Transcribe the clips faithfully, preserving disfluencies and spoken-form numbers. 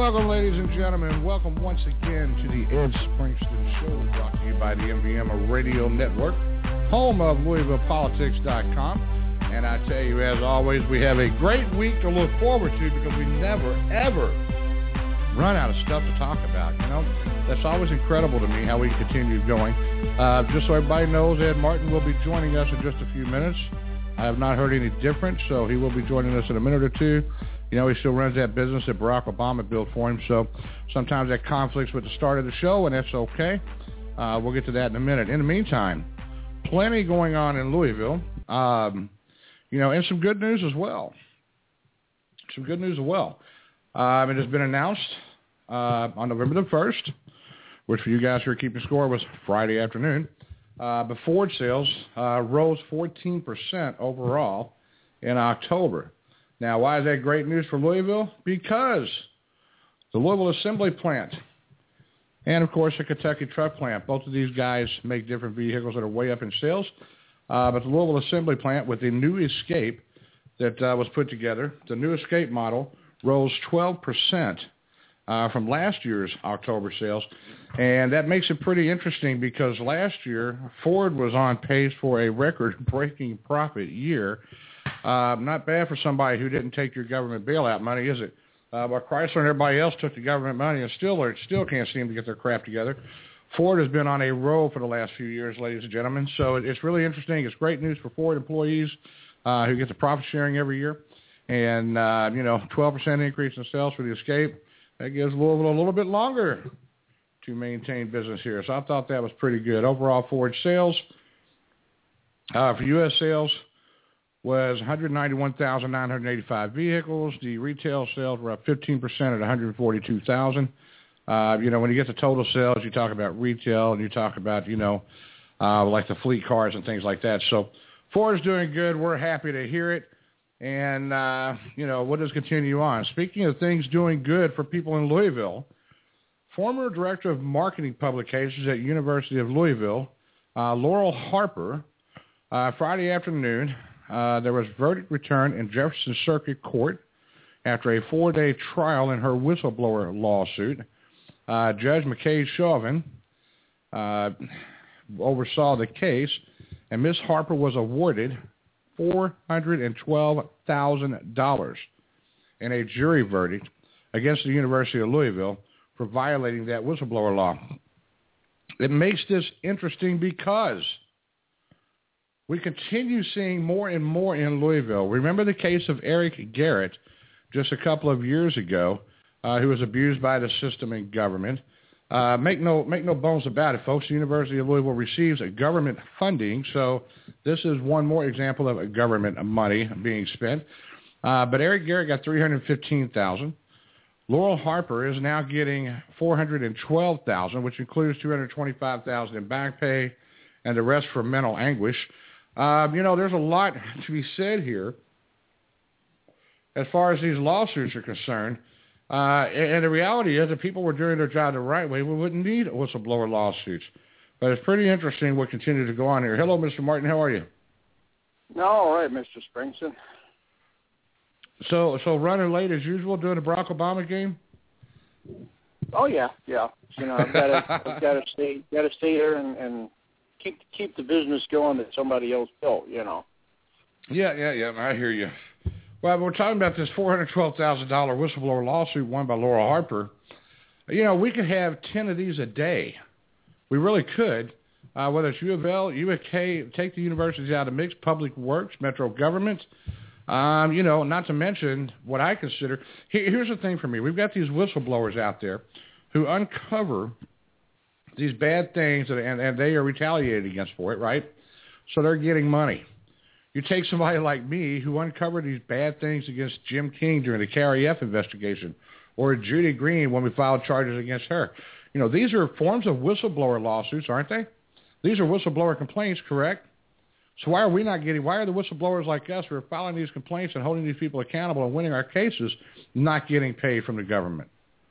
Welcome, ladies and gentlemen. Welcome once again to the Ed Springston Show, brought to you by the M V M Radio Network, home of Louisville Politics dot com. And I tell you, as always, we have a great week to look forward to because we never, ever run out of stuff to talk about. You know, that's always incredible to me how we continue going. Uh, just so everybody knows, Ed Martin will be joining us in just a few minutes. I have not heard any difference, so he will be joining us in a minute or two. You know, he still runs that business that Barack Obama built for him, so sometimes that conflicts with the start of the show, and that's okay. Uh, we'll get to that in a minute. In the meantime, plenty going on in Louisville, um, you know, and some good news as well. Some good news as well. Um, it has been announced uh, on November the first, which for you guys who are keeping score was Friday afternoon, uh, but Ford sales uh, rose fourteen percent overall in October. Now, why is that great news for Louisville? Because the Louisville Assembly Plant and, of course, the Kentucky Truck Plant, both of these guys make different vehicles that are way up in sales. Uh, but the Louisville Assembly Plant, with the new Escape that uh, was put together, the new Escape model rose twelve percent uh, from last year's October sales. And that makes it pretty interesting because last year, Ford was on pace for a record-breaking profit year. Uh, not bad for somebody who didn't take your government bailout money, is it? Uh, but Chrysler and everybody else took the government money and still are, still can't seem to get their crap together. Ford has been on a roll for the last few years, ladies and gentlemen. So it's really interesting. It's great news for Ford employees uh, who get the profit sharing every year. And, uh, you know, twelve percent increase in sales for the Escape. That gives Louisville a little bit longer to maintain business here. So I thought that was pretty good. Overall, Ford sales uh, for U S sales was one hundred ninety-one thousand nine hundred eighty-five vehicles. The retail sales were up fifteen percent at one hundred forty-two thousand. Uh, you know, when you get to total sales, you talk about retail and you talk about, you know, uh, like the fleet cars and things like that. So Ford is doing good. We're happy to hear it. And, uh, you know, we'll just continue on. Speaking of things doing good for people in Louisville, former director of marketing publications at University of Louisville, uh, Laurel Harper, uh, Friday afternoon, Uh, there was verdict returned in Jefferson Circuit Court after a four-day trial in her whistleblower lawsuit. Uh, Judge McKay Chauvin uh, oversaw the case, and Miz Harper was awarded four hundred twelve thousand dollars in a jury verdict against the University of Louisville for violating that whistleblower law. It makes this interesting because we continue seeing more and more in Louisville. Remember the case of Eric Garrett just a couple of years ago, uh, who was abused by the system and government. Uh, make no make no bones about it, folks. The University of Louisville receives a government funding, so this is one more example of a government money being spent. Uh, but Eric Garrett got three hundred fifteen thousand dollars. Laurel Harper is now getting four hundred twelve thousand dollars, which includes two hundred twenty-five thousand dollars in back pay and the rest for mental anguish. Um, you know, there's a lot to be said here as far as these lawsuits are concerned. Uh, and the reality is, if people were doing their job the right way, we wouldn't need whistleblower lawsuits. But it's pretty interesting what continues to go on here. Hello, Mister Martin. How are you? No, all right, Mister Springston. So, so running late as usual, doing the Barack Obama game? Oh yeah, yeah. You know, I've got to, I've got to stay, got to stay here and. and Keep keep the business going that somebody else built, you know. Yeah, yeah, yeah. I hear you. Well, we're talking about this four hundred twelve thousand dollars whistleblower lawsuit won by Laurel Harper. You know, we could have ten of these a day. We really could. Uh, whether it's U of L, U of K, take the universities out of the mix, public works, metro government. Um, you know, not to mention what I consider. Here, here's the thing for me. We've got these whistleblowers out there who uncover these bad things, and, and they are retaliated against for it, right? So they're getting money. You take somebody like me who uncovered these bad things against Jim King during the K R E F investigation, or Judy Green when we filed charges against her. You know, these are forms of whistleblower lawsuits, aren't they? These are whistleblower complaints, correct? So why are we not getting, why are the whistleblowers like us who are filing these complaints and holding these people accountable and winning our cases not getting paid from the government?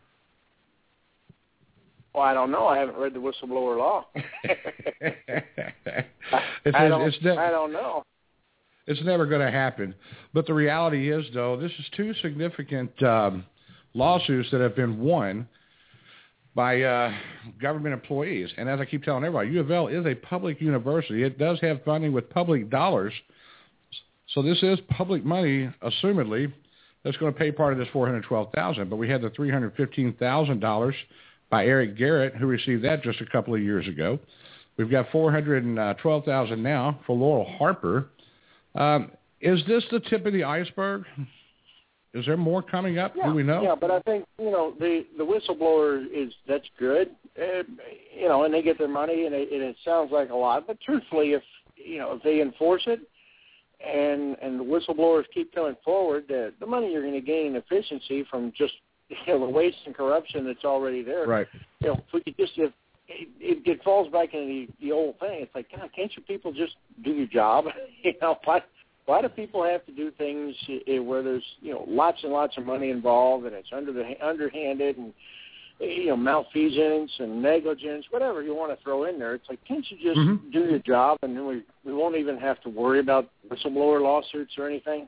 Well, I don't know. I haven't read the whistleblower law. it's, I, don't, it's ne- I don't know. It's never going to happen. But the reality is, though, this is two significant um, lawsuits that have been won by uh, government employees. And as I keep telling everybody, U of L is a public university. It does have funding with public dollars. So this is public money, assumedly, that's going to pay part of this four hundred twelve thousand dollars. But we had the three hundred fifteen thousand dollars by Eric Garrett, who received that just a couple of years ago. We've got four hundred twelve thousand dollars now for Laurel Harper. Um, is this the tip of the iceberg? Is there more coming up? Yeah, Do we know? Yeah, but I think, you know, the, the whistleblower is, that's good, uh, you know, and they get their money, and it, and it sounds like a lot. But truthfully, if, you know, if they enforce it and and the whistleblowers keep coming forward, the, the money you're going to gain in efficiency from just, you know, the waste and corruption that's already there. Right. You know, if we could just, if it, it, it falls back into the, the old thing. It's like, God, can't you people just do your job? you know, why, why do people have to do things where there's, you know, lots and lots of money involved, and it's under the underhanded and, you know, malfeasance and negligence, whatever you want to throw in there? It's like, can't you just mm-hmm. do your job, and then we, we won't even have to worry about whistleblower lawsuits or anything?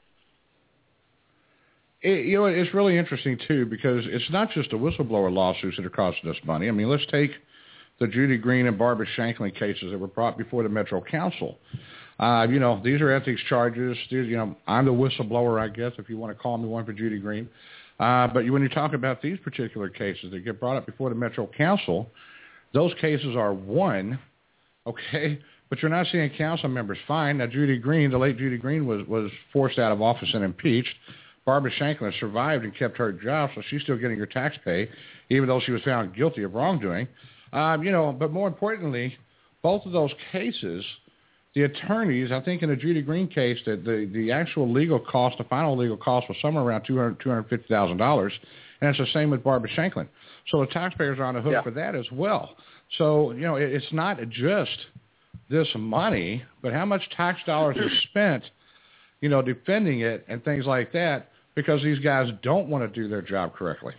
It, you know, it's really interesting, too, because it's not just the whistleblower lawsuits that are costing us money. I mean, let's take the Judy Green and Barbara Shanklin cases that were brought before the Metro Council. Uh, you know, these are ethics charges. These, you know, I'm the whistleblower, I guess, if you want to call me one for Judy Green. Uh, but when you talk about these particular cases that get brought up before the Metro Council, those cases are won, okay? But you're not seeing council members fined. Now, Judy Green, the late Judy Green, was, was forced out of office and impeached. Barbara Shanklin survived and kept her job, so she's still getting her tax pay, even though she was found guilty of wrongdoing. Um, you know, but more importantly, both of those cases, the attorneys, I think in the Judy Green case, that the, the actual legal cost, the final legal cost was somewhere around two hundred thousand dollars, two hundred fifty thousand dollars, and it's the same with Barbara Shanklin. So the taxpayers are on the hook yeah. for that as well. So, you know, it, it's not just this money, but how much tax dollars are spent, you know, defending it and things like that, because these guys don't want to do their job correctly.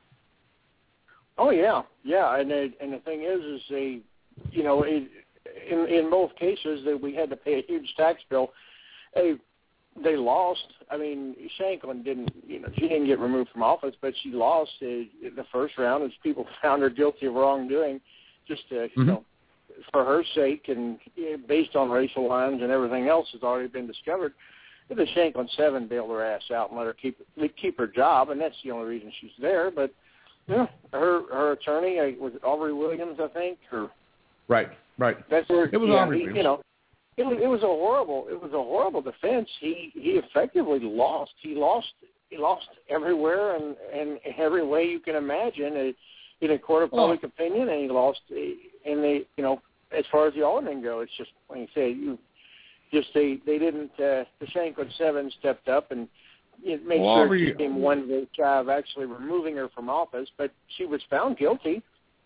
Oh, yeah, yeah, and they, and the thing is, is they, you know, it, in in both cases that we had to pay a huge tax bill. They they lost. I mean, Shanklin didn't, you know, she didn't get removed from office, but she lost uh, in the first round as people found her guilty of wrongdoing, just to, mm-hmm. you know, for her sake, and you know, based on racial lines and everything else has already been discovered. The Shanklin Seven bailed her ass out and let her keep keep her job, and that's the only reason she's there. But yeah, her her attorney was it Aubrey Williams, I think, or right, right. That's her. It was yeah, Aubrey he, Williams. You know, it was it was a horrible it was a horrible defense. He he effectively lost. He lost he lost everywhere and and every way you can imagine in a court of public oh. opinion, and he lost in the you know as far as the aldermen go. It's just when you say you. Just they, they didn't, uh, the Shanklin Seven stepped up and you know, made well, sure she came one vote shy of actually removing her from office, but she was found guilty.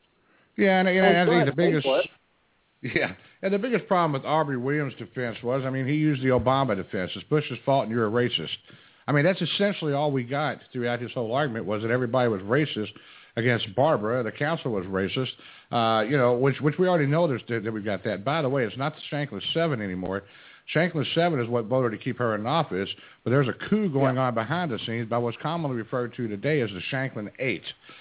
Yeah, and, and I think the biggest, yeah, and the biggest problem with Aubrey Williams' defense was, I mean, he used the Obama defense. It's Bush's fault and you're a racist. I mean, that's essentially all we got throughout his whole argument was that everybody was racist against Barbara. The council was racist, uh, you know, which which we already know there's, that we've got that. By the way, it's not the Shanklin Seven anymore. Shanklin Seven is what voted to keep her in office, but there's a coup going yeah. on behind the scenes by what's commonly referred to today as the Shanklin Eight,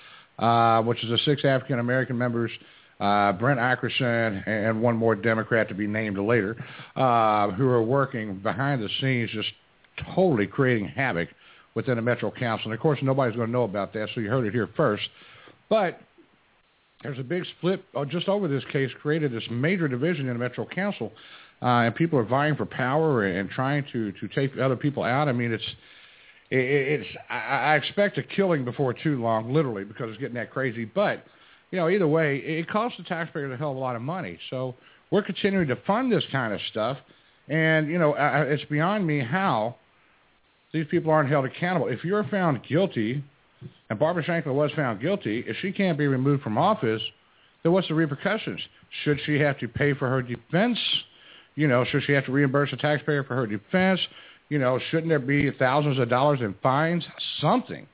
uh, which is the six African-American members, uh, Brent Ackerson and one more Democrat to be named later, uh, who are working behind the scenes just totally creating havoc within the Metro Council. And, of course, nobody's going to know about that, so you heard it here first. But there's a big split just over this case, created this major division in the Metro Council. Uh, and people are vying for power and trying to, to take other people out. I mean, it's it, it's. I, I expect a killing before too long, literally, because it's getting that crazy. But you know, either way, it costs the taxpayers a hell of a lot of money. So we're continuing to fund this kind of stuff, and you know, I, it's beyond me how these people aren't held accountable. If you're found guilty, and Barbara Shanklin was found guilty, if she can't be removed from office, then what's the repercussions? Should she have to pay for her defense? You know, should she have to reimburse the taxpayer for her defense? You know, shouldn't there be thousands of dollars in fines? Something.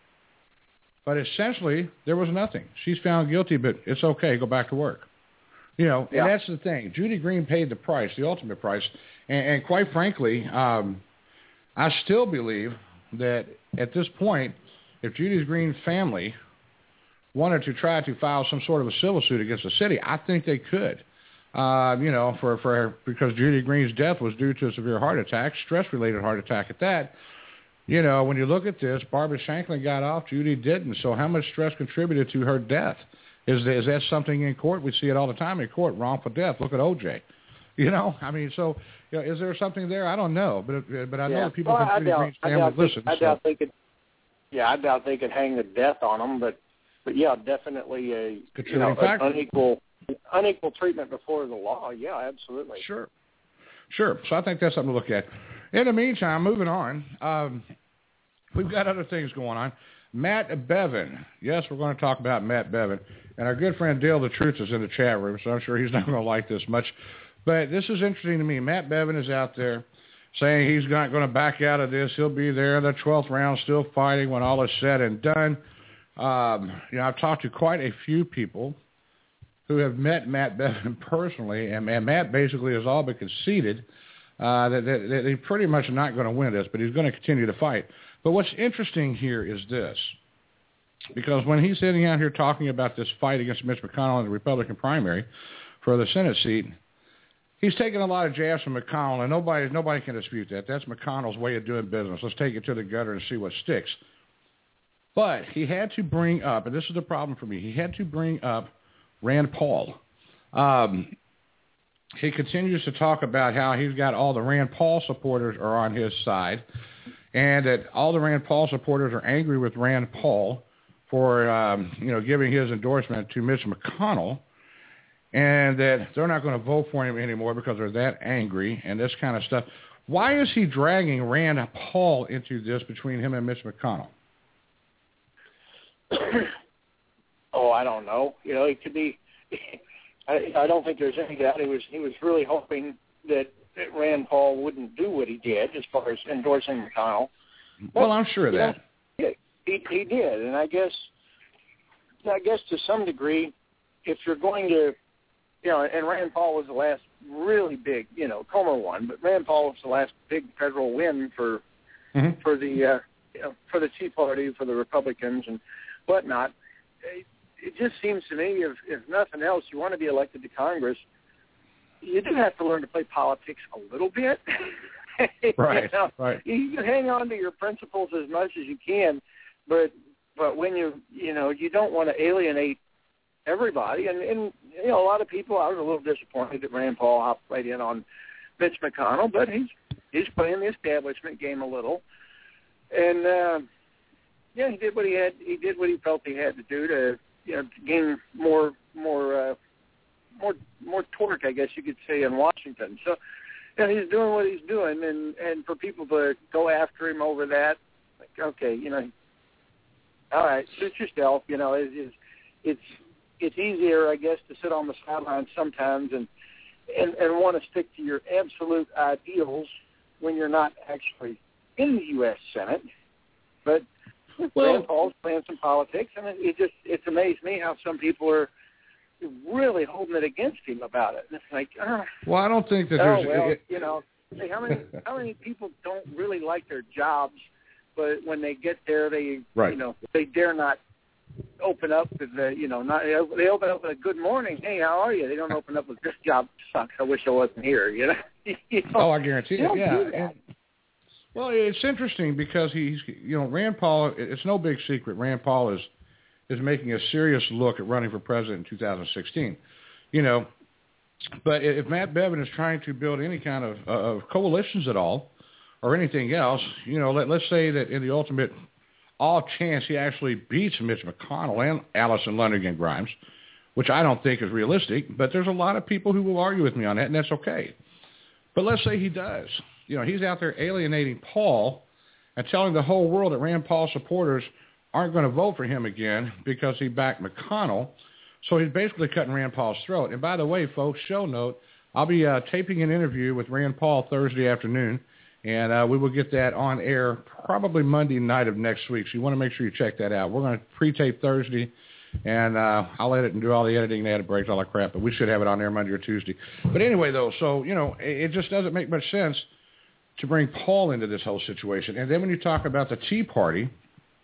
But essentially, there was nothing. She's found guilty, but it's okay. Go back to work. You know, yeah. and that's the thing. Judy Green paid the price, the ultimate price. And, and quite frankly, um, I still believe that at this point, if Judy Green's family wanted to try to file some sort of a civil suit against the city, I think they could. Uh, you know, for, for because Judy Green's death was due to a severe heart attack, stress-related heart attack at that. You know, when you look at this, Barbara Shanklin got off, Judy didn't. So how much stress contributed to her death? Is, is that something in court? We see it all the time in court, wrongful death. Look at O J. You know, I mean, so you know, is there something there? I don't know, but but I yeah. know that people well, from Judy Green's family I listen. I so. doubt they could. Yeah, I doubt they could hang the death on them, but but yeah, definitely a you know, an unequal unequal treatment before the law. Yeah, absolutely. Sure, sure. So I think that's something to look at. In the meantime, moving on, um, we've got other things going on. Matt Bevin. Yes, we're going to talk about Matt Bevin. And our good friend Dale the Truth is in the chat room, so I'm sure he's not going to like this much. But this is interesting to me. Matt Bevin is out there saying he's not going to back out of this. He'll be there in the twelfth round still fighting when all is said and done. Um, you know, I've talked to quite a few people who have met Matt Bevin personally, and, and Matt basically has all but conceded uh, that, that, that he's pretty much not going to win this, but he's going to continue to fight. But what's interesting here is this, because when he's sitting out here talking about this fight against Mitch McConnell in the Republican primary for the Senate seat, he's taking a lot of jabs from McConnell, and nobody nobody can dispute that. That's McConnell's way of doing business. Let's take it to the gutter and see what sticks. But he had to bring up, and this is the problem for me, he had to bring up Rand Paul. Um, he continues to talk about how he's got all the Rand Paul supporters are on his side, and that all the Rand Paul supporters are angry with Rand Paul for um, you know giving his endorsement to Mitch McConnell, and that they're not going to vote for him anymore because they're that angry and this kind of stuff. Why is he dragging Rand Paul into this between him and Mitch McConnell? Oh, I don't know. You know, it could be. I, I don't think there's any doubt he was he was really hoping that, that Rand Paul wouldn't do what he did as far as endorsing McConnell. But, well, I'm sure of that. Know, he he did, and I guess I guess to some degree, if you're going to, you know, and Rand Paul was the last really big, you know, Comer won, but Rand Paul was the last big federal win for mm-hmm. for the uh, you know, for the Tea Party, for the Republicans, and whatnot. It, it just seems to me, if, if nothing else, you want to be elected to Congress, you do have to learn to play politics a little bit. Right, you know, right. You can hang on to your principles as much as you can, but but when you you know you don't want to alienate everybody. And, and you know, a lot of people, I was a little disappointed that Rand Paul hopped right in on Mitch McConnell, but he's he's playing the establishment game a little. And uh, yeah, he did what he had. He did what he felt he had to do to you know to gain more more uh, more more torque, I guess you could say, in Washington. So. And he's doing what he's doing, and, and for people to go after him over that, like, okay, you know, all right, suit yourself. You know, it's it's it's, it's easier, I guess, to sit on the sidelines sometimes and, and and want to stick to your absolute ideals when you're not actually in the U S Senate. But well, Rand Paul's playing some politics, and it, it just it's amazed me how some people are really holding it against him about it. And it's like, uh, well, I don't think that oh, there's, well, it, you know, hey, how many how many people don't really like their jobs, but when they get there, they, right. you know, they dare not open up with the, you know, not they open up with a good morning, hey, how are you? They don't open up with this job sucks. I wish I wasn't here. You know. you know? Oh, I guarantee it. Yeah. And, well, it's interesting because he's, you know, Rand Paul. It's no big secret. Rand Paul is. is making a serious look at running for president in two thousand sixteen. You know, but if Matt Bevin is trying to build any kind of, uh, of coalitions at all or anything else, you know, let, let's say that in the ultimate off chance he actually beats Mitch McConnell and Allison Lundergan Grimes, which I don't think is realistic, but there's a lot of people who will argue with me on that, and that's okay. But let's say he does. You know, he's out there alienating Paul and telling the whole world that Rand Paul supporters aren't going to vote for him again because he backed McConnell. So he's basically cutting Rand Paul's throat. And by the way, folks, show note, I'll be uh, taping an interview with Rand Paul Thursday afternoon, and uh, we will get that on air probably Monday night of next week. So you want to make sure you check that out. We're going to pre-tape Thursday, and uh, I'll edit and do all the editing, the edit breaks, all that crap, but we should have it on air Monday or Tuesday. But anyway, though, so, you know, it, it just doesn't make much sense to bring Paul into this whole situation. And then when you talk about the Tea Party,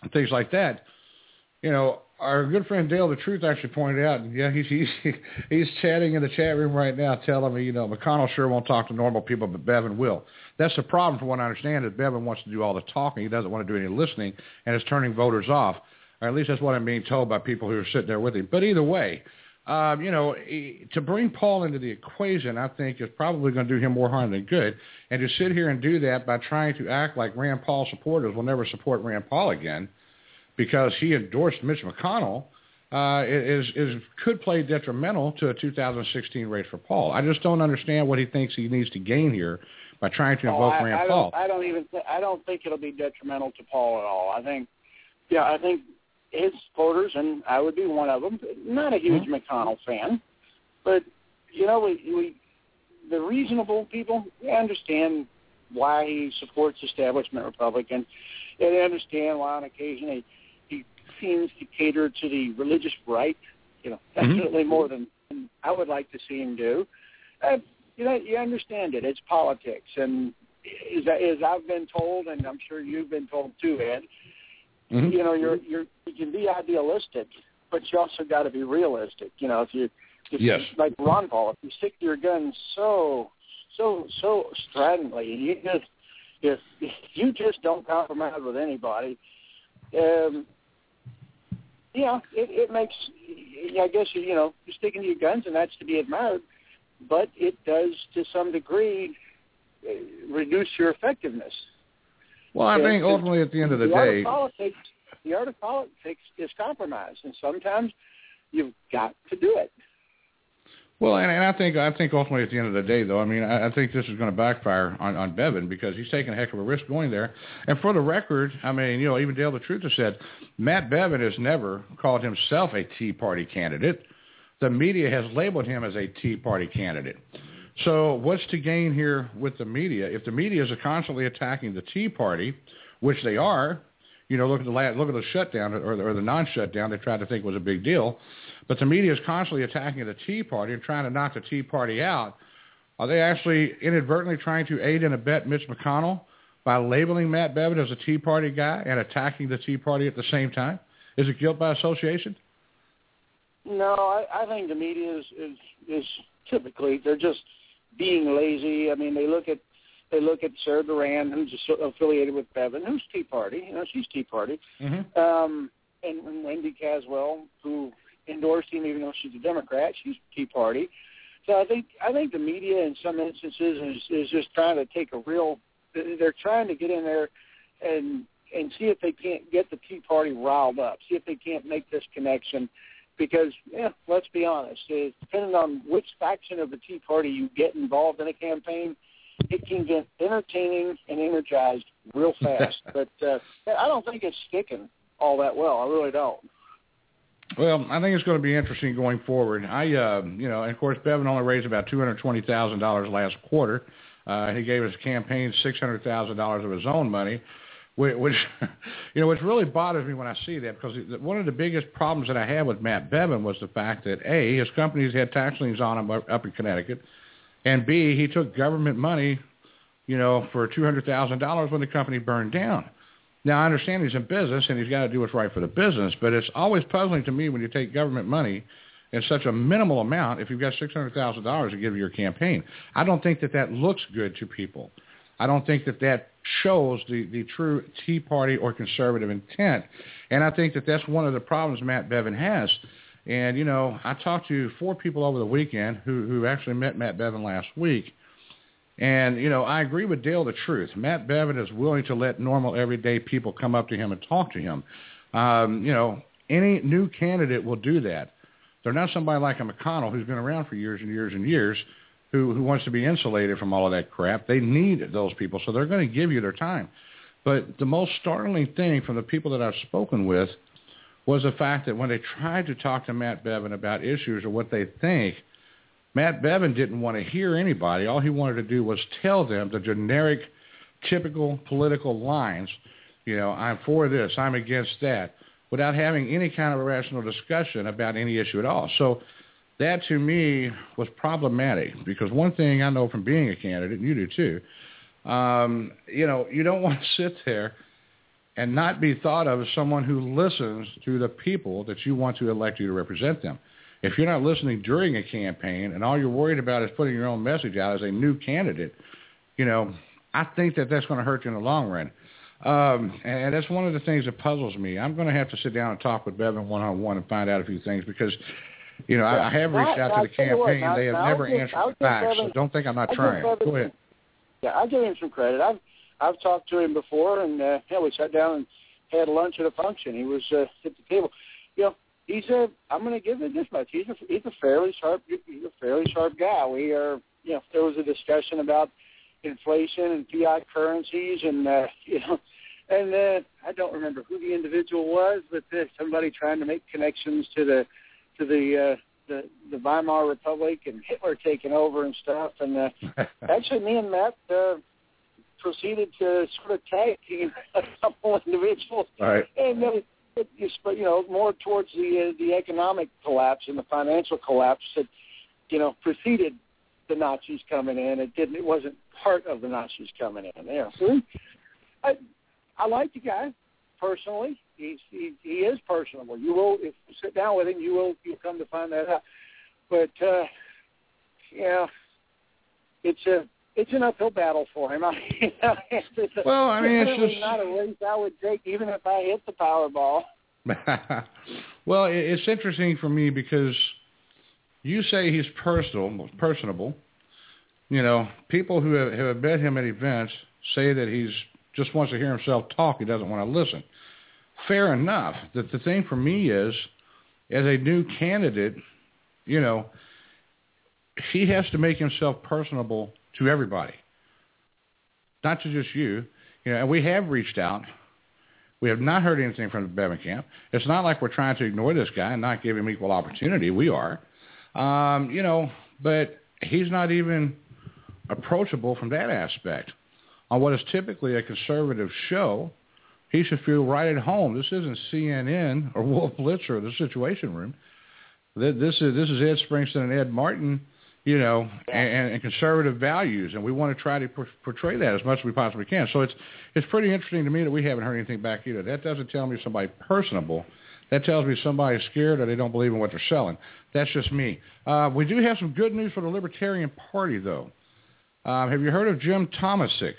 things like that. You know, our good friend Dale the Truth actually pointed out, and yeah, he's he's he's chatting in the chat room right now, telling me, you know, McConnell sure won't talk to normal people, but Bevin will. That's the problem, from what I understand, is Bevin wants to do all the talking. He doesn't want to do any listening, and it's turning voters off. Or at least that's what I'm being told by people who are sitting there with him. But either way, um, you know, to bring Paul into the equation, I think is probably going to do him more harm than good. And to sit here and do that by trying to act like Rand Paul supporters will never support Rand Paul again, because he endorsed Mitch McConnell, uh, is, is could play detrimental to a two thousand sixteen race for Paul. I just don't understand what he thinks he needs to gain here by trying to invoke oh, I, Rand I Paul. Don't, I don't even. Th- I don't think it'll be detrimental to Paul at all. I think, yeah, I think his supporters, and I would be one of them. Not a huge mm-hmm. McConnell fan, but you know, we, we the reasonable people, we understand why he supports establishment Republican, and they understand why on occasion he. seems to cater to the religious right, you know, definitely mm-hmm. more than I would like to see him do. Uh, you know, you understand it. It's politics. And as, as I've been told, and I'm sure you've been told too, Ed, mm-hmm. you know, you're, you're, you can be idealistic, but you also got to be realistic. You know, if you, if yes. you, like Ron Paul, if you stick to your guns so, so, so stridently, and you just, if, if you just don't compromise with anybody, um, yeah, it, it makes, I guess, you know, you're sticking to your guns, and that's to be admired, but it does, to some degree, reduce your effectiveness. Well, I think ultimately at the end of the, the day... Art of politics, the art of politics is compromise, and sometimes you've got to do it. Well, and, and I think I think ultimately at the end of the day, though, I mean, I, I think this is going to backfire on, on Bevin, because he's taking a heck of a risk going there. And for the record, I mean, you know, even Dale the Truth has said, Matt Bevin has never called himself a Tea Party candidate. The media has labeled him as a Tea Party candidate. So what's to gain here with the media? If the media is constantly attacking the Tea Party, which they are, you know, look at the look at the shutdown or the, or the non-shutdown they tried to think was a big deal. But the media is constantly attacking the Tea Party and trying to knock the Tea Party out. Are they actually inadvertently trying to aid and abet Mitch McConnell by labeling Matt Bevin as a Tea Party guy and attacking the Tea Party at the same time? Is it guilt by association? No, I, I think the media is, is is typically, they're just being lazy. I mean, they look at they look at Sarah Duran, who's affiliated with Bevin, who's Tea Party. You know, she's Tea Party. Mm-hmm. Um, and, and Wendy Caswell, who endorsed him, even though she's a Democrat. She's Tea Party. So I think I think the media in some instances is, is just trying to take a real. They're trying to get in there and and see if they can't get the Tea Party riled up. See if they can't make this connection, because yeah, let's be honest. It's depending on which faction of the Tea Party you get involved in a campaign, it can get entertaining and energized real fast. But uh, I don't think it's sticking all that well. I really don't. Well, I think it's going to be interesting going forward. I, uh, you know, and of course, Bevin only raised about two hundred twenty thousand dollars last quarter. Uh, he gave his campaign six hundred thousand dollars of his own money, which, which, you know, which really bothers me when I see that, because one of the biggest problems that I had with Matt Bevin was the fact that, A, his companies had tax liens on him up in Connecticut, and B, he took government money, you know, for two hundred thousand dollars when the company burned down. Now, I understand he's in business and he's got to do what's right for the business, but it's always puzzling to me when you take government money in such a minimal amount if you've got six hundred thousand dollars to give to your campaign. I don't think that that looks good to people. I don't think that that shows the, the true Tea Party or conservative intent, and I think that that's one of the problems Matt Bevin has. And, you know, I talked to four people over the weekend who, who actually met Matt Bevin last week. And, you know, I agree with Dale the Truth. Matt Bevin is willing to let normal, everyday people come up to him and talk to him. Um, you know, any new candidate will do that. They're not somebody like a McConnell who's been around for years and years and years who, who wants to be insulated from all of that crap. They need those people, so they're going to give you their time. But the most startling thing from the people that I've spoken with was the fact that when they tried to talk to Matt Bevin about issues or what they think, Matt Bevin didn't want to hear anybody. All he wanted to do was tell them the generic, typical political lines. You know, I'm for this, I'm against that, without having any kind of a rational discussion about any issue at all. So that, to me, was problematic, because one thing I know from being a candidate, and you do too, um, you know, you don't want to sit there and not be thought of as someone who listens to the people that you want to elect you to represent them. If you're not listening during a campaign and all you're worried about is putting your own message out as a new candidate, you know, I think that that's going to hurt you in the long run. Um, and that's one of the things that puzzles me. I'm going to have to sit down and talk with Bevan one-on-one and find out a few things because, you know, yeah. I, I have reached out now, to the campaign. What, now, they have now never give, answered I'll me back, Bevan, so don't think I'm not I'll trying. Go ahead. Yeah, I'll give him some credit. I've I've talked to him before, and uh, yeah, we sat down and had lunch at a function. He was uh, at the table. You know, he's a. I'm going to give him this much. He's a he's a fairly sharp. He's a fairly sharp guy. We are. You know, there was a discussion about inflation and fiat currencies, and uh, you know, and uh, I don't remember who the individual was, but uh, somebody trying to make connections to the to the. Uh, The, the Weimar Republic and Hitler taking over and stuff. And uh, actually me and Matt uh, proceeded to sort of tag team a couple individuals. Right. And uh, it, you know, more towards the uh, the economic collapse and the financial collapse that, you know, preceded the Nazis coming in. It didn't. It wasn't part of the Nazis coming in. Yeah. So I, I like the guy personally. He's, he he is personable. You will, if you sit down with him, you will you'll come to find that out. But uh, yeah, it's a it's an uphill battle for him. I mean, it's a, well, I mean, it's, it's just not a race I would take, even if I hit the Powerball. Well, it's interesting for me because you say he's personal, personable. You know, people who have, have met him at events say that he's just wants to hear himself talk. He doesn't want to listen. Fair enough. The, the thing for me is, as a new candidate, you know, he has to make himself personable to everybody, not to just you. You know, and we have reached out. We have not heard anything from the Bevan camp. It's not like we're trying to ignore this guy and not give him equal opportunity. We are. Um, you know, but he's not even approachable from that aspect. On what is typically a conservative show, he should feel right at home. This isn't C N N or Wolf Blitzer or the Situation Room. This is this is Ed Springston and Ed Martin, you know, and, and conservative values, and we want to try to portray that as much as we possibly can. So it's it's pretty interesting to me that we haven't heard anything back either. That doesn't tell me somebody personable. That tells me somebody's scared or they don't believe in what they're selling. That's just me. Uh, we do have some good news for the Libertarian Party, though. Uh, have you heard of Jim Tomasic?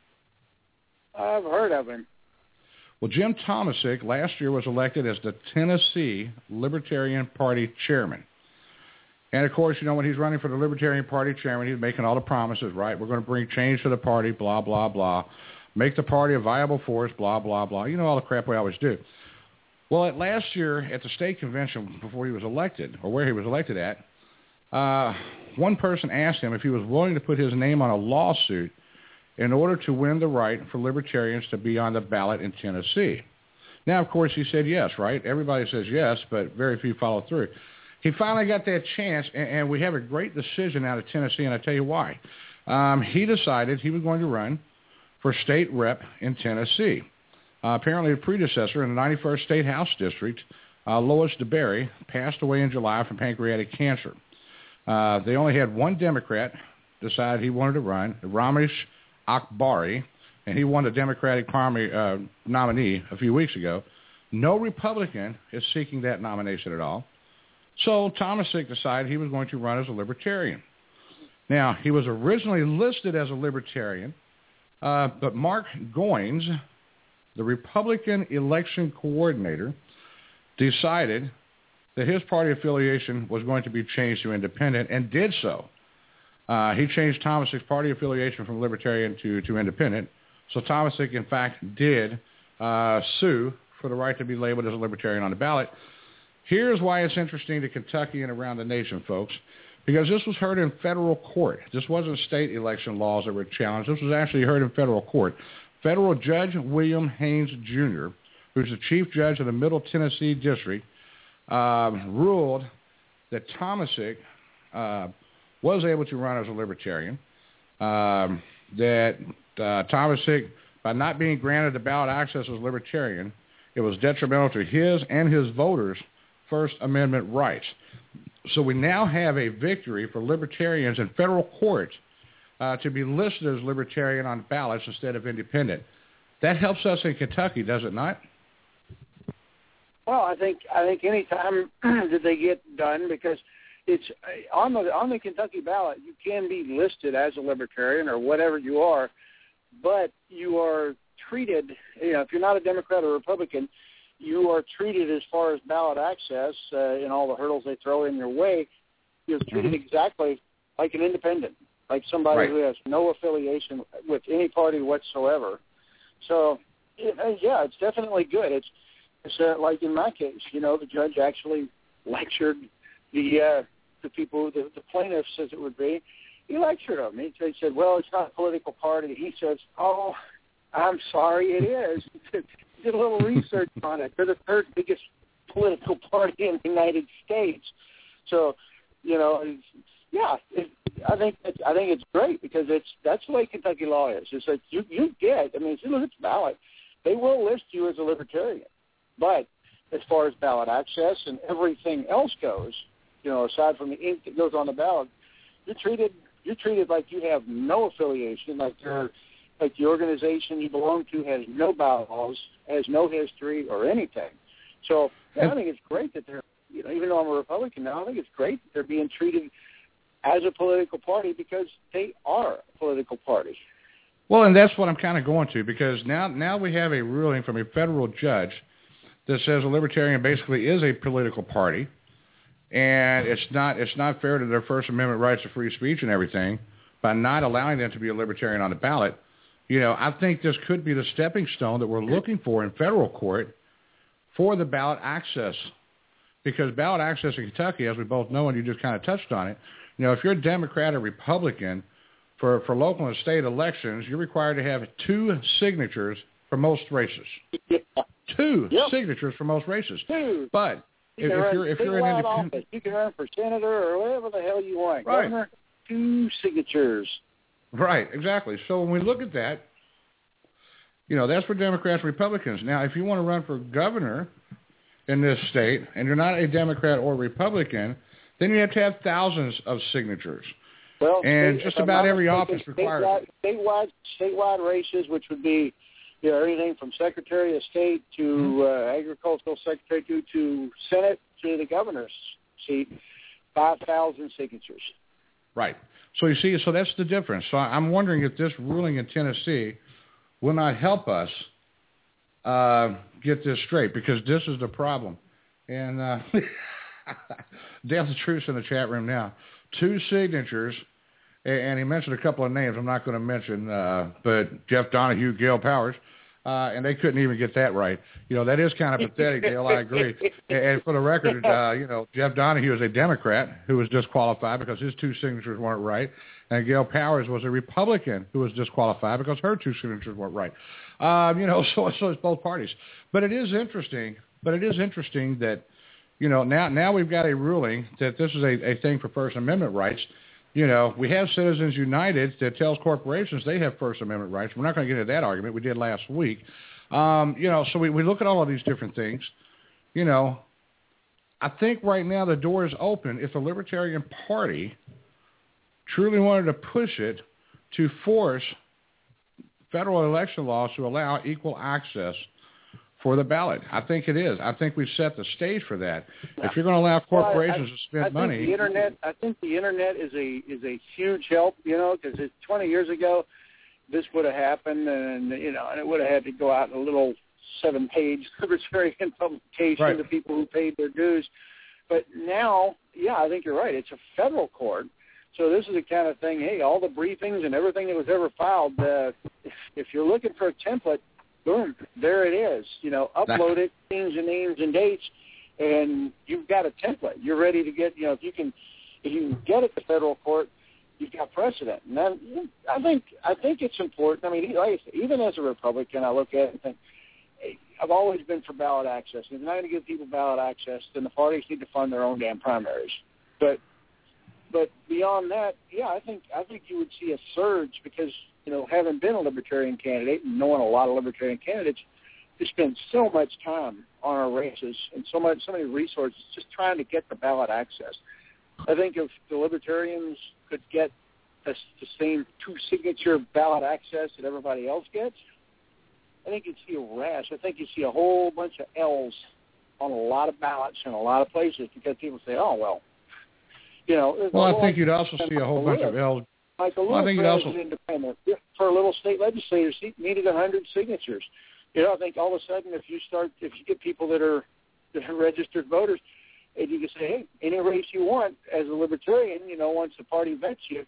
I've heard of him. Well, Jim Tomasic last year was elected as the Tennessee Libertarian Party chairman. And, of course, you know, when he's running for the Libertarian Party chairman, he's making all the promises, right? We're going to bring change to the party, blah, blah, blah. Make the party a viable force, blah, blah, blah. You know all the crap we always do. Well, at last year at the state convention before he was elected, or where he was elected at, uh, one person asked him if he was willing to put his name on a lawsuit in order to win the right for libertarians to be on the ballot in Tennessee. Now, of course, he said yes, right? Everybody says yes, but very few follow through. He finally got that chance, and, and we have a great decision out of Tennessee, and I'll tell you why. Um, he decided he was going to run for state rep in Tennessee. Uh, apparently, a predecessor in the ninety-first State House District, uh, Lois DeBerry, passed away in July from pancreatic cancer. Uh, they only had one Democrat decide he wanted to run, Ramesh Akbari, and he won the Democratic primary uh, nominee a few weeks ago. No Republican is seeking that nomination at all. So Tomasic decided he was going to run as a Libertarian. Now, he was originally listed as a Libertarian, uh, but Mark Goins, the Republican election coordinator, decided that his party affiliation was going to be changed to independent and did so. Uh, he changed Tomasic's party affiliation from Libertarian to, to Independent. So Tomasic, in fact, did uh, sue for the right to be labeled as a Libertarian on the ballot. Here's why it's interesting to Kentucky and around the nation, folks, because this was heard in federal court. This wasn't state election laws that were challenged. This was actually heard in federal court. Federal Judge William Haynes, Junior, who's the chief judge of the Middle Tennessee District, uh, ruled that Tomasic uh, was able to run as a Libertarian, um, that uh, Tomasic, by not being granted the ballot access as a Libertarian, it was detrimental to his and his voters' First Amendment rights. So we now have a victory for Libertarians in federal court uh, to be listed as Libertarian on ballots instead of Independent. that helps us in Kentucky, does it not? Well, I think I think any time that they get done, because it's on the on the Kentucky ballot, you can be listed as a libertarian or whatever you are, but you are treated, you know, if you're not a Democrat or Republican, you are treated as far as ballot access uh, and all the hurdles they throw in your way, you're treated mm-hmm. exactly like an independent, like somebody right. who has no affiliation with any party whatsoever. So, yeah, it's definitely good. It's, it's uh, like in my case, you know, the judge actually lectured the uh, the people, the, the plaintiffs, as it would be. He lectured them. He said, well, it's not a political party. He says, oh, I'm sorry, it is. He did a little research on it. They're the third biggest political party in the United States. So, you know, it's, yeah, it, I think it's, I think it's great because it's that's the way Kentucky law is. It's like you you get. I mean, if you look at the ballot, they will list you as a libertarian, but as far as ballot access and everything else goes, you know, aside from the ink that goes on the ballot, you're treated you're treated like you have no affiliation, like you're like the organization you belong to has no bylaws, has no history or anything. So yeah, I think it's great that they're, you know, even though I'm a Republican now, I think it's great that they're being treated as a political party because they are a political party. Well, and that's what I'm kind of going to, because now now we have a ruling from a federal judge that says a libertarian basically is a political party, and it's not it's not fair to their First Amendment rights of free speech and everything by not allowing them to be a libertarian on the ballot. You know, I think this could be the stepping stone that we're looking for in federal court for the ballot access, because ballot access in Kentucky, as we both know, and you just kind of touched on it, you know, if you're a Democrat or Republican, for, for local and state elections, you're required to have two signatures for most races. Yeah. Two yep. signatures for most races. Two. But you if, if you're if you're an independent, office. You can run for senator or whatever the hell you want. Right. Governor, two signatures. Right, exactly. So when we look at that, you know, that's for Democrats and Republicans. Now, if you want to run for governor in this state and you're not a Democrat or Republican, then you have to have thousands of signatures. Well, and state, just about every office requires statewide, statewide, statewide races, which would be, you know, everything from Secretary of State to mm-hmm. uh, Agricultural Secretary to, to Senate to the governor's seat, five thousand signatures. Right. So you see, so that's the difference. So I'm wondering if this ruling in Tennessee will not help us uh, get this straight, because this is the problem. And uh, Dale's the truth in the chat room now. Two signatures, and he mentioned a couple of names I'm not going to mention, uh, but Jeff Donahue, Gail Powers, uh, and they couldn't even get that right. You know, that is kind of pathetic, Dale, I agree. And, and for the record, uh, you know, Jeff Donahue is a Democrat who was disqualified because his two signatures weren't right, and Gail Powers was a Republican who was disqualified because her two signatures weren't right. Um, you know, so, so it's both parties. But it is interesting, but it is interesting that, you know, now now we've got a ruling that this is a, a thing for First Amendment rights. You know, we have Citizens United that tells corporations they have First Amendment rights. We're not going to get into that argument. We did last week. Um, you know, so we, we look at all of these different things. You know, I think right now the door is open if the Libertarian Party truly wanted to push it to force federal election laws to allow equal access for the ballot. I think it is. I think we've set the stage for that. If you're going to allow corporations well, I, to spend I money, think the internet. I think the internet is a is a huge help. You know, because twenty years ago, this would have happened, and you know, and it would have had to go out in a little seven-page libertarian publication right. to people who paid their dues. But now, yeah, I think you're right. It's a federal court. So this is the kind of thing, hey, all the briefings and everything that was ever filed, uh, if, if you're looking for a template, boom, there it is. You know, upload it, change the names and dates, and you've got a template. You're ready to get, you know, if you can if you can get it to federal court, you've got precedent. And then I think I think it's important. I mean, like I said, even as a Republican, I look at it and think, hey, I've always been for ballot access. If you're not going to give people ballot access, then the parties need to fund their own damn primaries. But But beyond that, yeah, I think I think you would see a surge because, you know, having been a Libertarian candidate and knowing a lot of Libertarian candidates, we spend so much time on our races and so much, so many resources just trying to get the ballot access. I think if the Libertarians could get the, the same two-signature ballot access that everybody else gets, I think you'd see a rash. I think you'd see a whole bunch of L's on a lot of ballots in a lot of places because people say, oh, well, you know. Well, I think you'd also see a whole bunch of L's. Michael well, I think you'd also independent. For a little state legislator seat, needed one hundred signatures. You know, I think all of a sudden if you start, if you get people that are, that are registered voters, and you can say, hey, any race you want as a libertarian, you know, once the party vets you,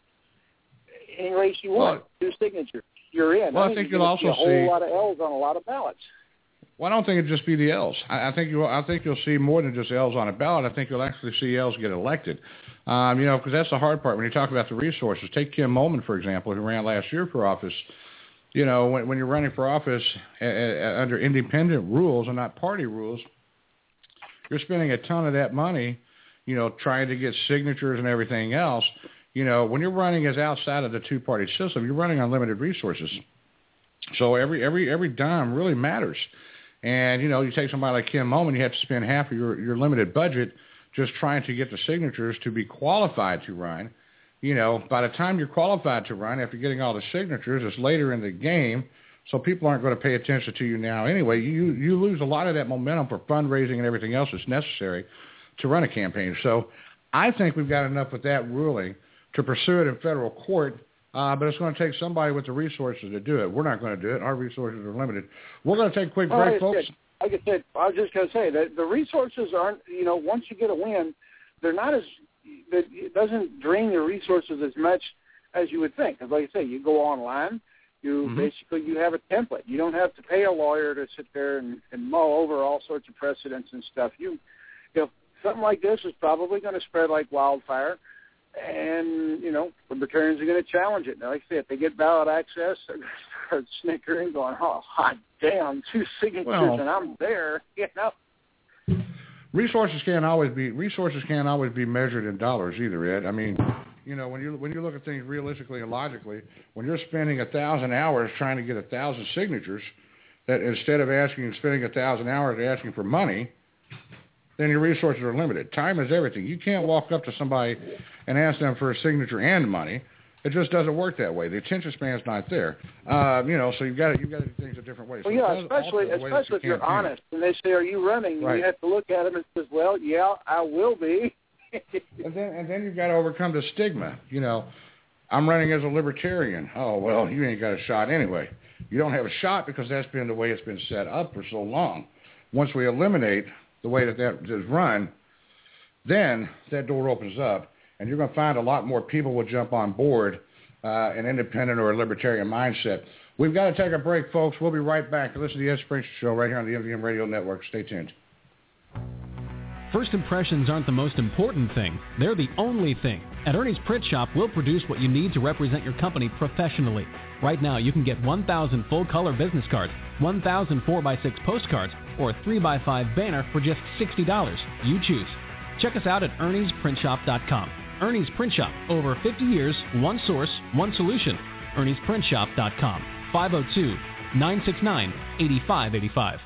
any race you want, well, two signatures, you're in. Well, I think, think you'll also see a whole see a lot of L's on a lot of ballots. Well, I don't think it'd just be the L's. I, I think you. I think you'll see more than just L's on a ballot. I think you'll actually see L's get elected. Um, you know, because that's the hard part when you talk about the resources. Take Kim Moman, for example, who ran last year for office. You know, when, when you're running for office uh, uh, under independent rules and not party rules, you're spending a ton of that money, you know, trying to get signatures and everything else. You know, when you're running as outside of the two-party system, you're running on limited resources. So every every every dime really matters. And, you know, you take somebody like Kim Moman, you have to spend half of your, your limited budget just trying to get the signatures to be qualified to run. You know, by the time you're qualified to run, after getting all the signatures, it's later in the game, so people aren't going to pay attention to you now anyway. You you lose a lot of that momentum for fundraising and everything else that's necessary to run a campaign. So I think we've got enough with that ruling to pursue it in federal court, uh, but it's going to take somebody with the resources to do it. We're not going to do it. Our resources are limited. We're going to take a quick well, break, folks. Said, like I said, I was just going to say that the resources aren't, you know, once you get a win, they're not as, that it doesn't drain your resources as much as you would think. Because like I say, you go online, you mm-hmm. basically, you have a template. You don't have to pay a lawyer to sit there and, and mull over all sorts of precedents and stuff. You, you know, something like this is probably going to spread like wildfire. And, you know, libertarians are going to challenge it. Now, like I say, if they get ballot access, they're going to start snickering, going, oh, hot damn, two signatures well, and I'm there, you know. Resources can't always be resources can't always be measured in dollars either, Ed. I mean, you know, when you when you look at things realistically and logically, when you're spending a thousand hours trying to get a thousand signatures, that instead of asking spending a thousand hours asking for money, then your resources are limited. Time is everything. You can't walk up to somebody and ask them for a signature and money. It just doesn't work that way. The attention span's not there. Uh, you know, so you've got to you've got to do things a different way. So well, yeah, especially especially if you're honest. And they say, "Are you running?" Right. You have to look at them and says, "Well, yeah, I will be." and then and then you've got to overcome the stigma. You know, I'm running as a libertarian. Oh well, you ain't got a shot anyway. You don't have a shot because that's been the way it's been set up for so long. Once we eliminate the way that that is run, then that door opens up. And you're going to find a lot more people will jump on board uh, an independent or a libertarian mindset. We've got to take a break, folks. We'll be right back to listen to the Ed Springston Show right here on the M V M Radio Network. Stay tuned. First impressions aren't the most important thing. They're the only thing. At Ernie's Print Shop, we'll produce what you need to represent your company professionally. Right now, you can get one thousand full-color business cards, one thousand four by six postcards, or a three by five banner for just sixty dollars. You choose. Check us out at ernies print shop dot com. Ernie's Print Shop. Over fifty years, one source, one solution. ernies print shop dot com. five oh two, nine six nine, eight five eight five.